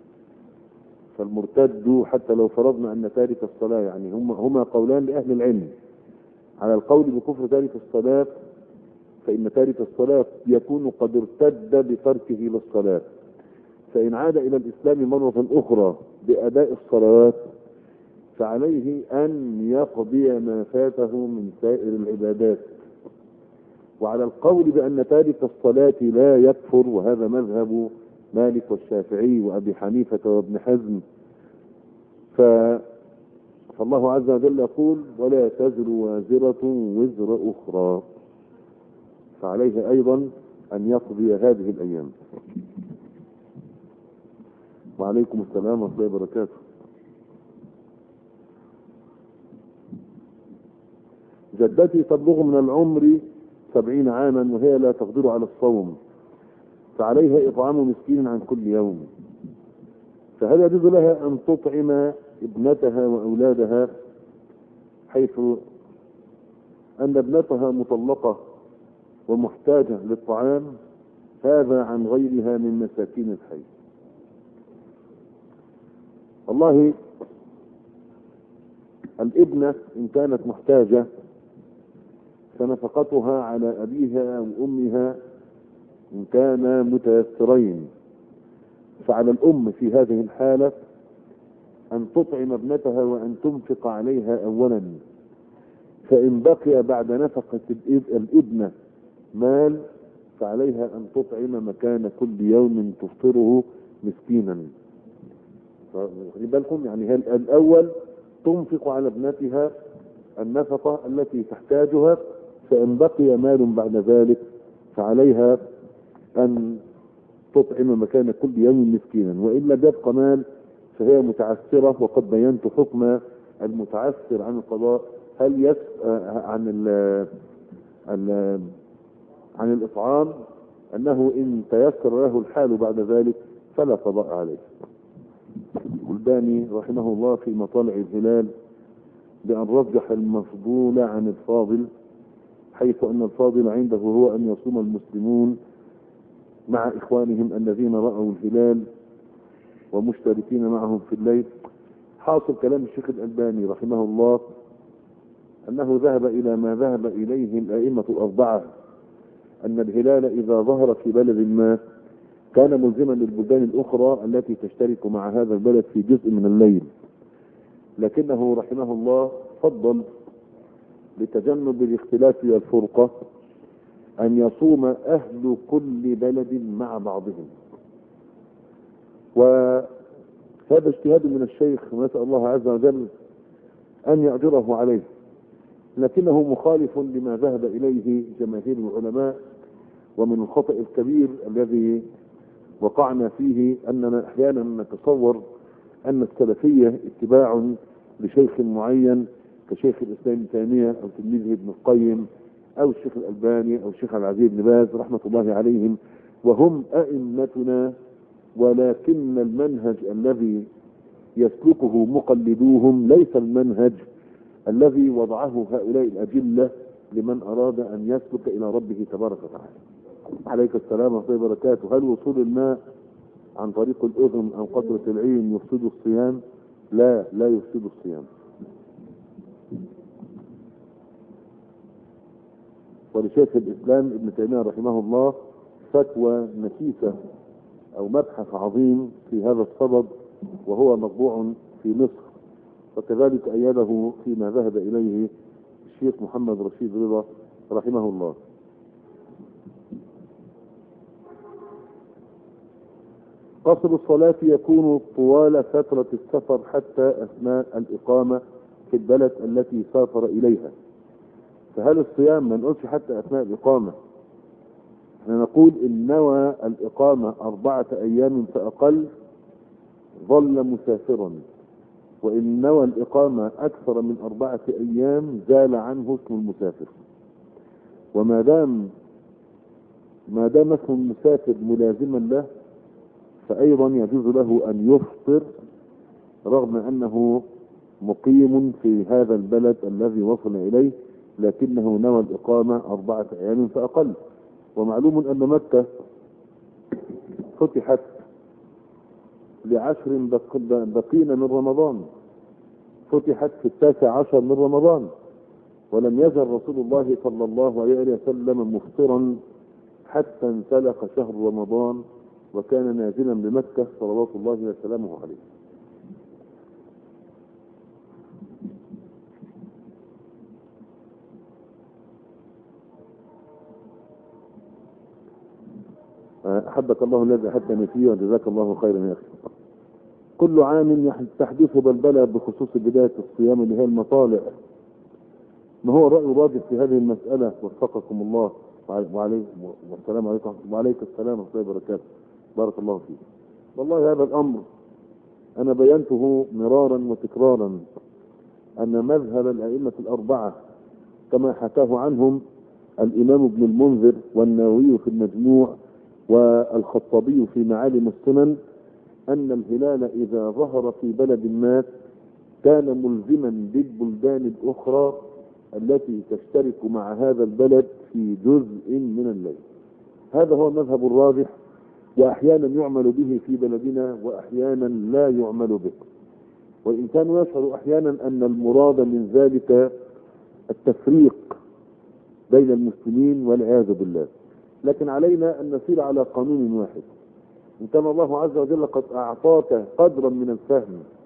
فالمرتد حتى لو فرضنا أن تارك الصلاة، يعني هما قولان لأهل العلم، على القول بكفر تارك الصلاة فإن تارك الصلاة يكون قد ارتد بتركه للصلاة، فإن عاد إلى الإسلام مرة أخرى بأداء الصلوات فعليه أن يقضي ما فاته من سائر العبادات. وعلى القول بأن تارك الصلاة لا يكفر، وهذا مذهب مالك والشافعي وأبي حنيفة وابن حزم، فالله عز وجل يقول ولا تزر وازرة وزر أخرى، فعليه أيضا أن يقضي هذه الأيام. وعليكم السلام ورحمة الله وبركاته. جدتي تبلغ من العمر 70 عاما وهي لا تقدر على الصوم، فعليها إطعام مسكين عن كل يوم، فهل يجوز لها أن تطعم ابنتها وأولادها، حيث أن ابنتها مطلقة ومحتاجة للطعام، هذا عن غيرها من مساكين الحي؟ والله الابنة إن كانت محتاجة فنفقتها على أبيها وأمها إن كانا متيسرين، فعلى الأم في هذه الحالة أن تطعم ابنتها وأن تنفق عليها أولا، فإن بقي بعد نفقة الابنة مال فعليها أن تطعم مكان كل يوم تفطره مسكينا. خلي بالكم، يعني هي الأول تنفق على ابنتها النفقة التي تحتاجها، فإن بقي مال بعد ذلك فعليها أن تطعم مكان كل يوم مسكينا، وإلا بيبقى مال فهي متعسرة. وقد بينت حكم المتعسر عن القضاء، هل عن الإطعام، أنه إن تيسر له الحال بعد ذلك فلا قضاء عليه. الباني رحمه الله في مطالع الهلال بأن رجح المفضول عن الفاضل، حيث أن الفاضل عنده هو أن يصوم المسلمون مع إخوانهم الذين رأوا الهلال ومشتركين معهم في الليل. حاصل كلام الشيخ الألباني رحمه الله أنه ذهب إلى ما ذهب إليه الأئمة الأربعة، أن الهلال إذا ظهر في بلد ما كان ملزما للبلدان الأخرى التي تشترك مع هذا البلد في جزء من الليل، لكنه رحمه الله فضل لتجنب الاختلاف والفرقة أن يصوم أهل كل بلد مع بعضهم. وهذا اجتهاد من الشيخ، ونسأل الله عز وجل أن يأجره عليه، لكنه مخالف لما ذهب إليه جماهير العلماء. ومن الخطأ الكبير الذي وقعنا فيه أننا أحيانا نتصور أن السلفية اتباع لشيخ معين كشيخ الإسلام ابن تيمية أو تلميذه ابن القيم أو الشيخ الألباني أو الشيخ عبد العزيز بن باز رحمة الله عليهم، وهم أئمتنا، ولكن المنهج الذي يسلكه مقلدوهم ليس المنهج الذي وضعه هؤلاء الأجلة لمن أراد أن يسلك إلى ربه تبارك وتعالى. عليك السلام ورحمة الله وبركاته. هل وصول الماء عن طريق الأذن أو قطرة العين يفسد الصيام؟ لا يفسد الصيام. ولشيخ الإسلام ابن تيمية رحمه الله فتوى نفيسة أو مبحث عظيم في هذا الصدد، وهو مطبوع في مصر، وكذلك أيده فيما ذهب إليه الشيخ محمد رشيد رضا رحمه الله. قصر الصلاة يكون طوال فترة السفر حتى أثناء الإقامة في البلد التي سافر إليها. فهل الصيام ما نقولش حتى أثناء الإقامة؟ احنا نقول إن نوى الإقامة 4 أيام فأقل ظل مسافرا، وإن نوى الإقامة أكثر من 4 أيام زال عنه اسم المسافر. وما دام اسم المسافر ملازما له فأيضا يجوز له أن يفطر رغم أنه مقيم في هذا البلد الذي وصل إليه، لكنه نوى الإقامة 4 أيام فأقل. ومعلوم أن مكة فتحت ل10 بقين من رمضان، فتحت في 19 من رمضان، ولم يزل رسول الله صلى الله عليه وسلم مفطرا حتى انسلخ شهر رمضان، وكان نازلا بمكة صلوات الله وسلامه عليه. أحبك الله الذي أحبني فيه، وجزاك الله خيرا يا أخي. كل عام تحدث بلبلة بخصوص بداية الصيام اللي هي المطالع. ما هو الرأي الراجح في هذه المسألة؟ وفقكم الله والسلام عليكم وعليك السلام ورحمة الله وبركاته. بارك الله فيك. والله هذا الأمر أنا بينته مرارا وتكرارا، أن مذهب الأئمة الأربعة كما حكاه عنهم الإمام ابن المنذر والنووي في المجموع والخطابي في معالم السنن، أن الهلال إذا ظهر في بلد ما كان ملزما بالبلدان الأخرى التي تشترك مع هذا البلد في جزء من الليل. هذا هو المذهب الراجح، وأحيانا يعمل به في بلدنا وأحيانا لا يعمل به. والإنسان يشعر أحيانا أن المراد من ذلك التفريق بين المسلمين والعياذ بالله، لكن علينا أن نسير على قانون واحد. إن كان الله عز وجل قد أعطاك قدرا من الفهم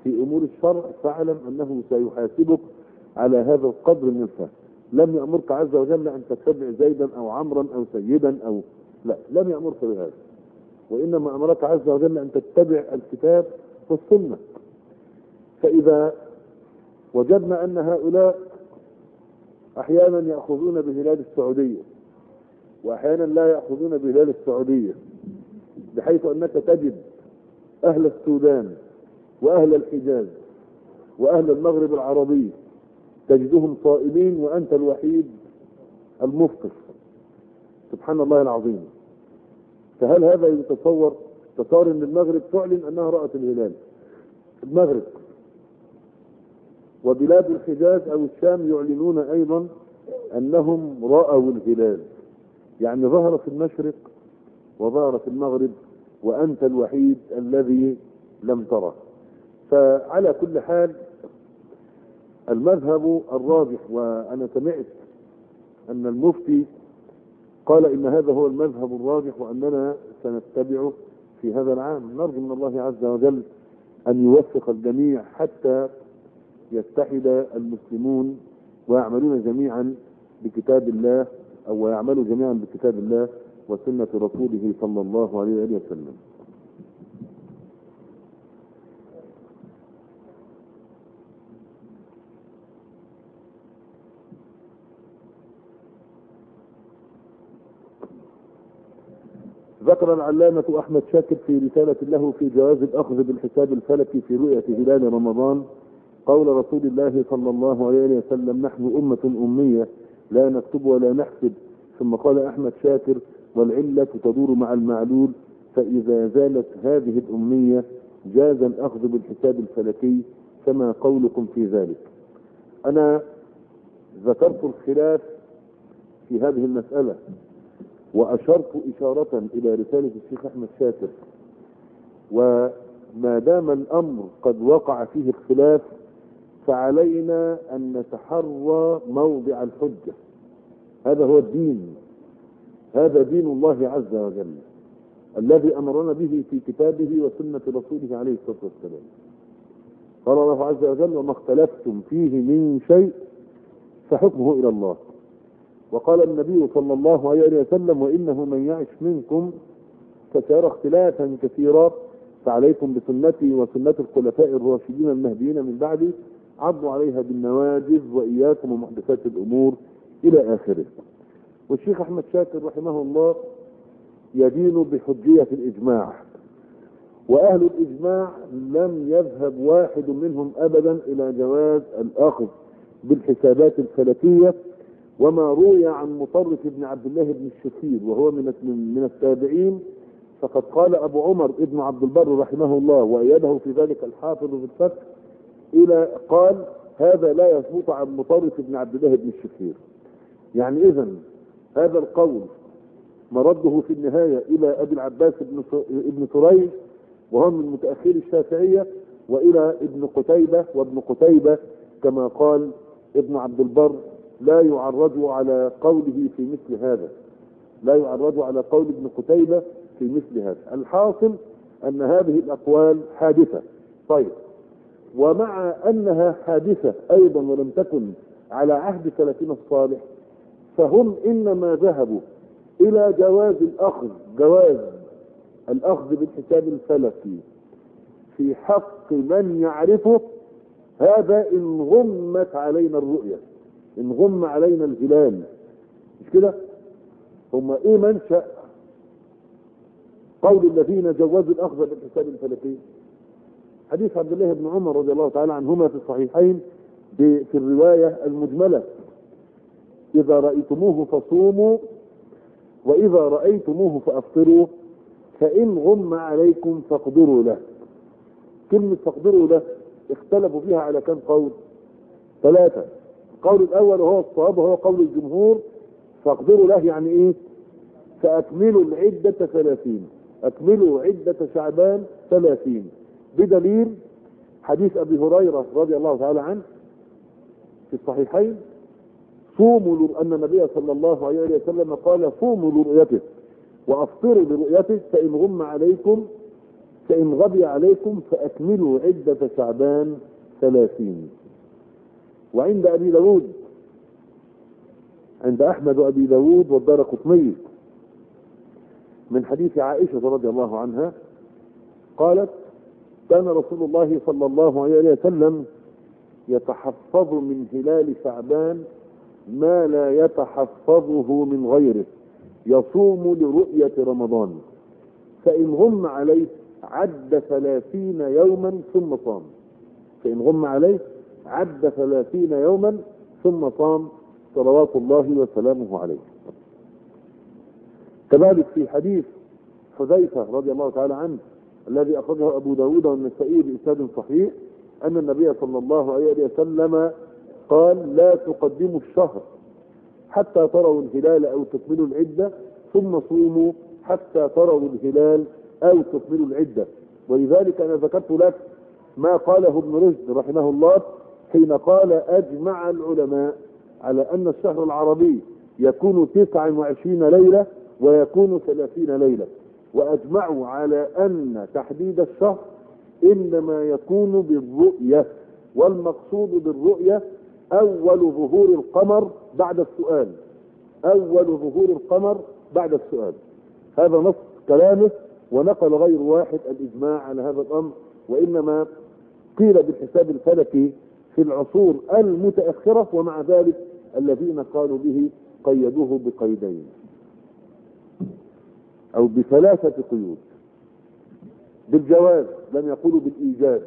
في أمور الشرع فاعلم أنه سيحاسبك على هذا القدر من الفهم. لم يأمرك عز وجل أن تتبع زيدا أو عمرا أو سيدا أو لا، لم يأمرك بهذا، وإنما أمرك عز وجل أن تتبع الكتاب والسنة. فإذا وجدنا أن هؤلاء أحيانا يأخذون بهلال السعودية وأحيانا لا يأخذون بهلال السعودية، بحيث أنك تجد أهل السودان وأهل الحجاز وأهل المغرب العربي تجدهم صائمين وأنت الوحيد المفطر، سبحان الله العظيم. فهل هذا يتصور؟ تصور أن المغرب تعلن أنها رأت الهلال، المغرب، وبلاد الحجاز أو الشام يعلنون أيضا أنهم رأوا الهلال، يعني ظهر في المشرق وظهر في المغرب وأنت الوحيد الذي لم تره. فعلى كل حال المذهب الراجح، وأنا سمعت أن المفتي قال إن هذا هو المذهب الراجح وأننا سنتبعه في هذا العام. نرجو من الله عز وجل أن يوفق الجميع حتى يتحد المسلمون ويعملون جميعا بكتاب الله، أو يعملوا جميعا بكتاب الله وسنة رسوله صلى الله عليه وسلم. ذكر العلامة أحمد شاكر في رسالة له في جواز الأخذ بالحساب الفلكي في رؤية هلال رمضان قول رسول الله صلى الله عليه وسلم: نحن أمة أمية لا نكتب ولا نحسب. ثم قال أحمد شاكر: والعلة تدور مع المعلول، فإذا زالت هذه الأمية جاز الأخذ بالحساب الفلكي، كما قولكم في ذلك. أنا ذكرت الخلاف في هذه المسألة وأشرت إشارة إلى رسالة الشيخ أحمد شاكر، وما دام الأمر قد وقع فيه الخلاف فعلينا أن نتحرى موضع الحجة. هذا هو الدين، هذا دين الله عز وجل الذي أمرنا به في كتابه وسنة رسوله عليه الصلاة والسلام. قال الله عز وجل: وما اختلفتم فيه من شيء فحكمه إلى الله. وقال النبي صلى الله عليه وسلم: وإنه من يعش منكم فسيرى اختلافا كثيرا، فعليكم بسنتي وسنة الخلفاء الراشدين المهديين من بعدي، عضوا عليها بالنواجذ وإياكم ومحدثات الأمور، إلى آخره. والشيخ أحمد شاكر رحمه الله يدين بحجية الإجماع، وأهل الإجماع لم يذهب واحد منهم أبدا إلى جواز الأخذ بالحسابات الفلكية. وما روي عن مطرف بن عبد الله بن الشخير وهو من التابعين، فقد قال أبو عمر ابن عبد البر رحمه الله وأيده في ذلك الحافظ في الفتح، إلى قال: هذا لا يثبت عن مطرف بن عبد الله بن الشخير. يعني إذن هذا القول مرده في النهاية إلى أبي العباس ابن ثريد وهو من متأخر الشافعية، وإلى ابن قتيبة، وابن قتيبة كما قال ابن عبد البر لا يعرض على قوله في مثل هذا، لا يعرض على قول ابن قتيبة في مثل هذا. الحاصل أن هذه الأقوال حادثة. طيب، ومع أنها حادثة أيضا ولم تكن على عهد سلفنا الصالح، فهم إنما ذهبوا إلى جواز الأخذ بالحساب الفلكي في حق من يعرفه، هذا إن غمت علينا الرؤية، إن غم علينا الهلال، مش كده؟ هم إيه منشأ قول الذين جوزوا الأخذ بالحساب الفلكي؟ حديث عبد الله بن عمر رضي الله تعالى عنهما في الصحيحين في الرواية المجملة: إذا رأيتموه فصوموا وإذا رأيتموه فأفطروا، فإن غم عليكم فاقدروا له. كلمة فاقدروا له اختلفوا فيها على كم قول؟ 3. القول الأول وهو الصواب وهو قول الجمهور: فاقدروا له يعني إيه؟ فأكملوا العدة 30، أكملوا عدة شعبان 30، بدليل حديث أبي هريرة رضي الله تعالى عنه في الصحيحين: صوموا، أن النبي صلى الله عليه وسلم قال: صوموا لرؤيته وأفطروا لرؤيته، فإن غم عليكم فإن غبي عليكم فأكملوا عدة شعبان 30. وعند أبي داود، عند أحمد وأبي داود والدارقطني من حديث عائشة رضي الله عنها قالت: كان رسول الله صلى الله عليه وسلم يتحفظ من هلال شعبان ما لا يتحفظه من غيره، يصوم لرؤية رمضان، فإن غم عليه عد 30 يوما ثم صام. فإن غم عليه عد 30 يوما ثم صام صلوات الله وسلامه عليه. كذلك في حديث حذيفة رضي الله تعالى عنه الذي أخرجه أبو داود والنسائي بإسناد صحيح أن النبي صلى الله عليه وسلم قال: لا تقدموا الشهر حتى تروا الهلال أو تكملوا العدة، ثم صوموا حتى تروا الهلال أو تكملوا العدة. ولذلك أنا ذكرت لك ما قاله ابن رشد رحمه الله حين قال: أجمع العلماء على أن الشهر العربي يكون 29 ليلة ويكون 30 ليلة، وأجمعوا على أن تحديد الشهر إنما يكون بالرؤية، والمقصود بالرؤية أول ظهور القمر بعد السؤال. أول ظهور القمر بعد السؤال، هذا نص كلامه، ونقل غير واحد الإجماع على هذا الأمر، وإنما قيل بالحساب الفلكي في العصور المتأخرة، ومع ذلك الذين قالوا به قيدوه بقيدين أو بثلاثة قيود: بالجواز، لم يقولوا بالإيجاب.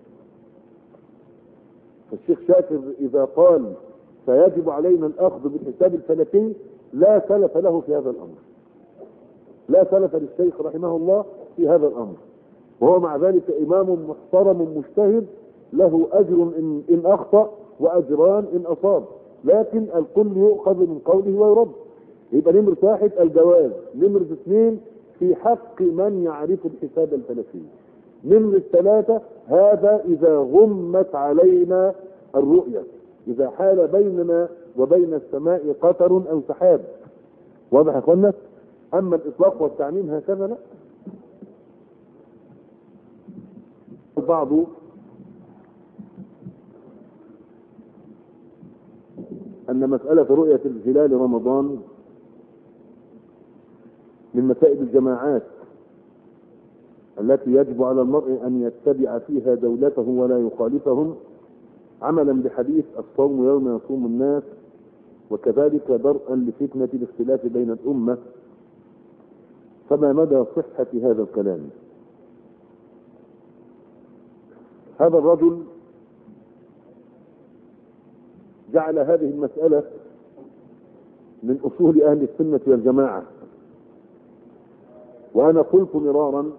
فالشيخ شاكر إذا قال فيجب علينا الأخذ بالحساب الفلكي لا سلف له في هذا الأمر، لا سلف للشيخ رحمه الله في هذا الأمر، وهو مع ذلك إمام محترم مجتهد له أجر إن أخطأ وأجران إن أصاب، لكن الكل يؤخذ من قوله ويرد. يبقى نمرة واحد الجواز، نمرة اثنين في حق من يعرف الحساب الفلكي، نمرة ثلاثة هذا إذا غمت علينا الرؤية، إذا حال بيننا وبين السماء قطر أو سحاب. واضح يا اخوانا؟ أما الإطلاق والتعميم هكذا لا. البعض أن مسألة رؤية الهلال رمضان من مسائل الجماعات التي يجب على المرء أن يتبع فيها دولته ولا يخالفهم، عملا بحديث الصوم يوم يصوم الناس، وكذلك درءا لفتنة الاختلاف بين الأمة. فما مدى صحة هذا الكلام؟ هذا الرجل جعل هذه المسألة من أصول أهل السنة والجماعة، وأنا قلت مرارا: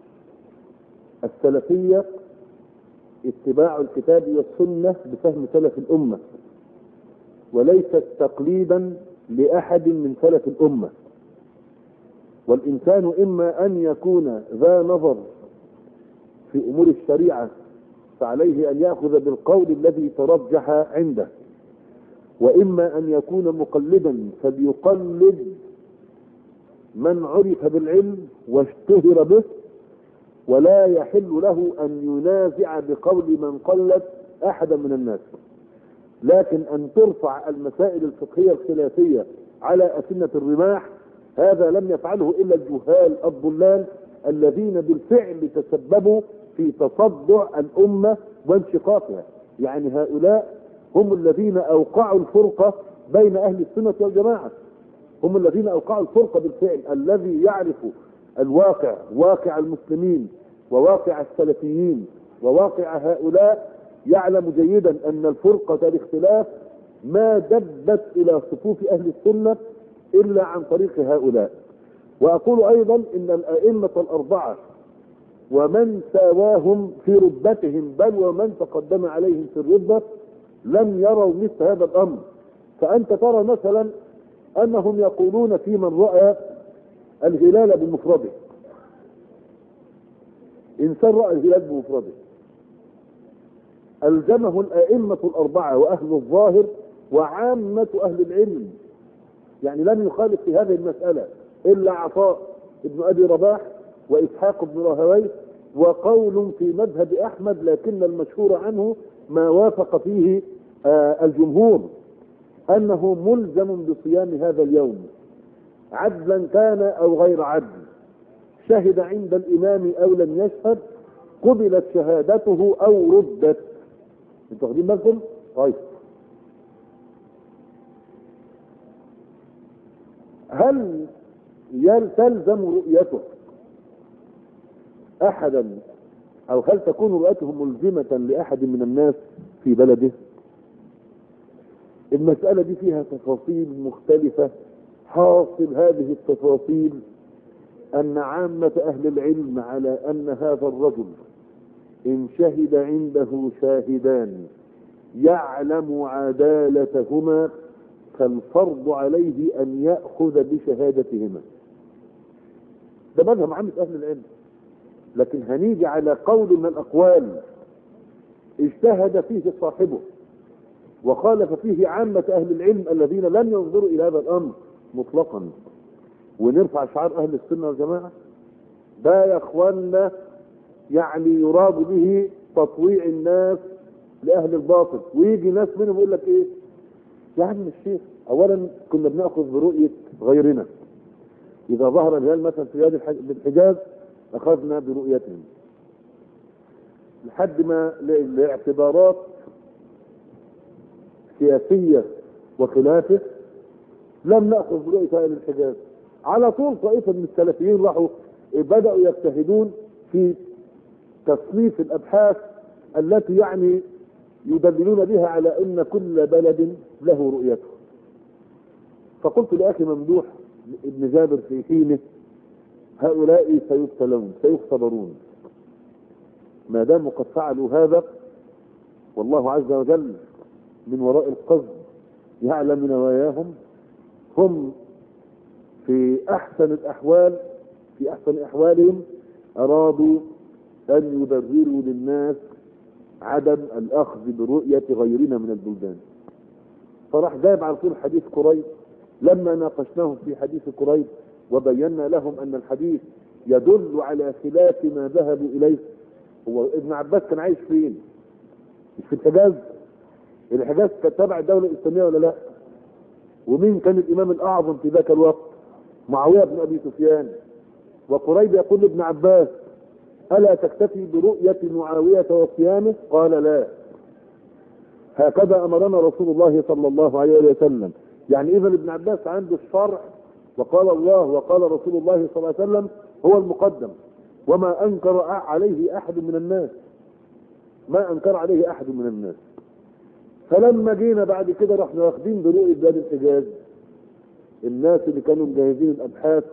السلفية اتباع الكتاب والسنة بفهم سلف الأمة، وليست تقليدا لأحد من سلف الأمة. والإنسان إما أن يكون ذا نظر في أمور الشريعة فعليه أن يأخذ بالقول الذي ترجح عنده، وإما أن يكون مقلدا فليقلد من عرف بالعلم واشتهر به، ولا يحل له أن ينازع بقول من قلد أحدا من الناس. لكن أن ترفع المسائل الفقهية الخلافية على أسنة الرماح هذا لم يفعله إلا الجهال الضلال الذين بالفعل تسببوا في تصدع الأمة وانشقاقها. يعني هؤلاء هم الذين أوقعوا الفرقة بين أهل السنة والجماعة، هم الذين أوقعوا الفرقة بالفعل. الذي يعرف الواقع، واقع المسلمين وواقع السلفيين وواقع هؤلاء، يعلم جيدا أن الفرقة الاختلاف ما دبت إلى صفوف أهل السنة إلا عن طريق هؤلاء. وأقول أيضا إن الأئمة الأربعة ومن ساواهم في رتبتهم بل ومن تقدم عليهم في الرتبة لم يروا مثل هذا الأمر. فأنت ترى مثلا أنهم يقولون في من رأى الهلال بمفرده، إنسان رأى الهلال بمفرده ألزمه الأئمة الأربعة وأهل الظاهر وعامة أهل العلم، يعني لم يخالف في هذه المسألة إلا عطاء ابن أبي رباح وإسحاق بن راهويه وقول في مذهب أحمد، لكن المشهور عنه ما وافق فيه الجمهور، أنه ملزم بصيام هذا اليوم عدلا كان أو غير عدل، شهد عند الإمام أو لم يشهد، قبلت شهادته أو ردت. انتوا واخدين بالكم؟ طيب، هل تلزم رؤيته أحدا، أو هل تكون رؤيته ملزمة لأحد من الناس في بلده؟ المسألة دي فيها تفاصيل مختلفة. حاصل هذه التفاصيل أن عامة أهل العلم على أن هذا الرجل إن شهد عنده شاهدان يعلم عدالتهما فالفرض عليه أن يأخذ بشهادتهما. ده مذهب عامة أهل العلم. لكن هنيجي على قول من الأقوال اجتهد فيه صاحبه وخالف فيه عامة أهل العلم الذين لم ينظروا إلى هذا الأمر مطلقا، ونرفع شعار أهل السنة والجماعة. ده يا أخوانا يعني يراد به تطويع الناس لأهل الباطل، ويجي ناس منهم يقول لك إيه يا عم الشيخ، أولا كنا بنأخذ برؤية غيرنا، إذا ظهر الهلال مثلا في بلاد الحجاز أخذنا برؤيتهم، لحد ما لاعتبارات سياسية وخلافه لم نأخذ برؤية أهل الحجاز. على طول طائفة من السلفيين راحوا بدأوا يجتهدون في تصنيف الأبحاث التي يعني يدللون بها على أن كل بلد له رؤيته. فقلت لأخي ممدوح ابن جابر في حينه هؤلاء سيبتلون سيختبرون، ما دام قد فعلوا هذا والله عز وجل من وراء القصد يعلم نواياهم، هم في أحسن الأحوال في أحسن أحوالهم أرادوا أن يبرروا للناس عدم الأخذ برؤية غيرنا من البلدان. فراح جايب على طول حديث قريب، لما ناقشناهم في حديث قريب وبينا لهم أن الحديث يدل على خلاف ما ذهبوا إليه. هو ابن عباس كان عايش فين؟ مش في الحجاز؟ الحجاز كانت تبع الدولة الإسلامية ولا لا؟ ومين كان الإمام الأعظم في ذاك الوقت؟ معاوية بن أبي سفيان. وقريب يقول لابن عباس ألا تكتفي برؤية معاوية وصيامه؟ قال لا، هكذا أمرنا رسول الله صلى الله عليه وسلم. يعني إذا ابن عباس عنده الشرع وقال الله وقال رسول الله صلى الله عليه وسلم هو المقدم، وما أنكر عليه أحد من الناس، ما أنكر عليه أحد من الناس. فلما جينا بعد كده رحنا واخدين برؤية بلاد الحجاز، الناس اللي كانوا مجهزين الأبحاث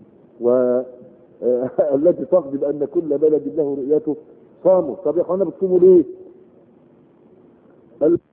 والتي تقضي بأن كل بلد له رؤيته صاموا. طب يا اخوانا بتصوموا ليه؟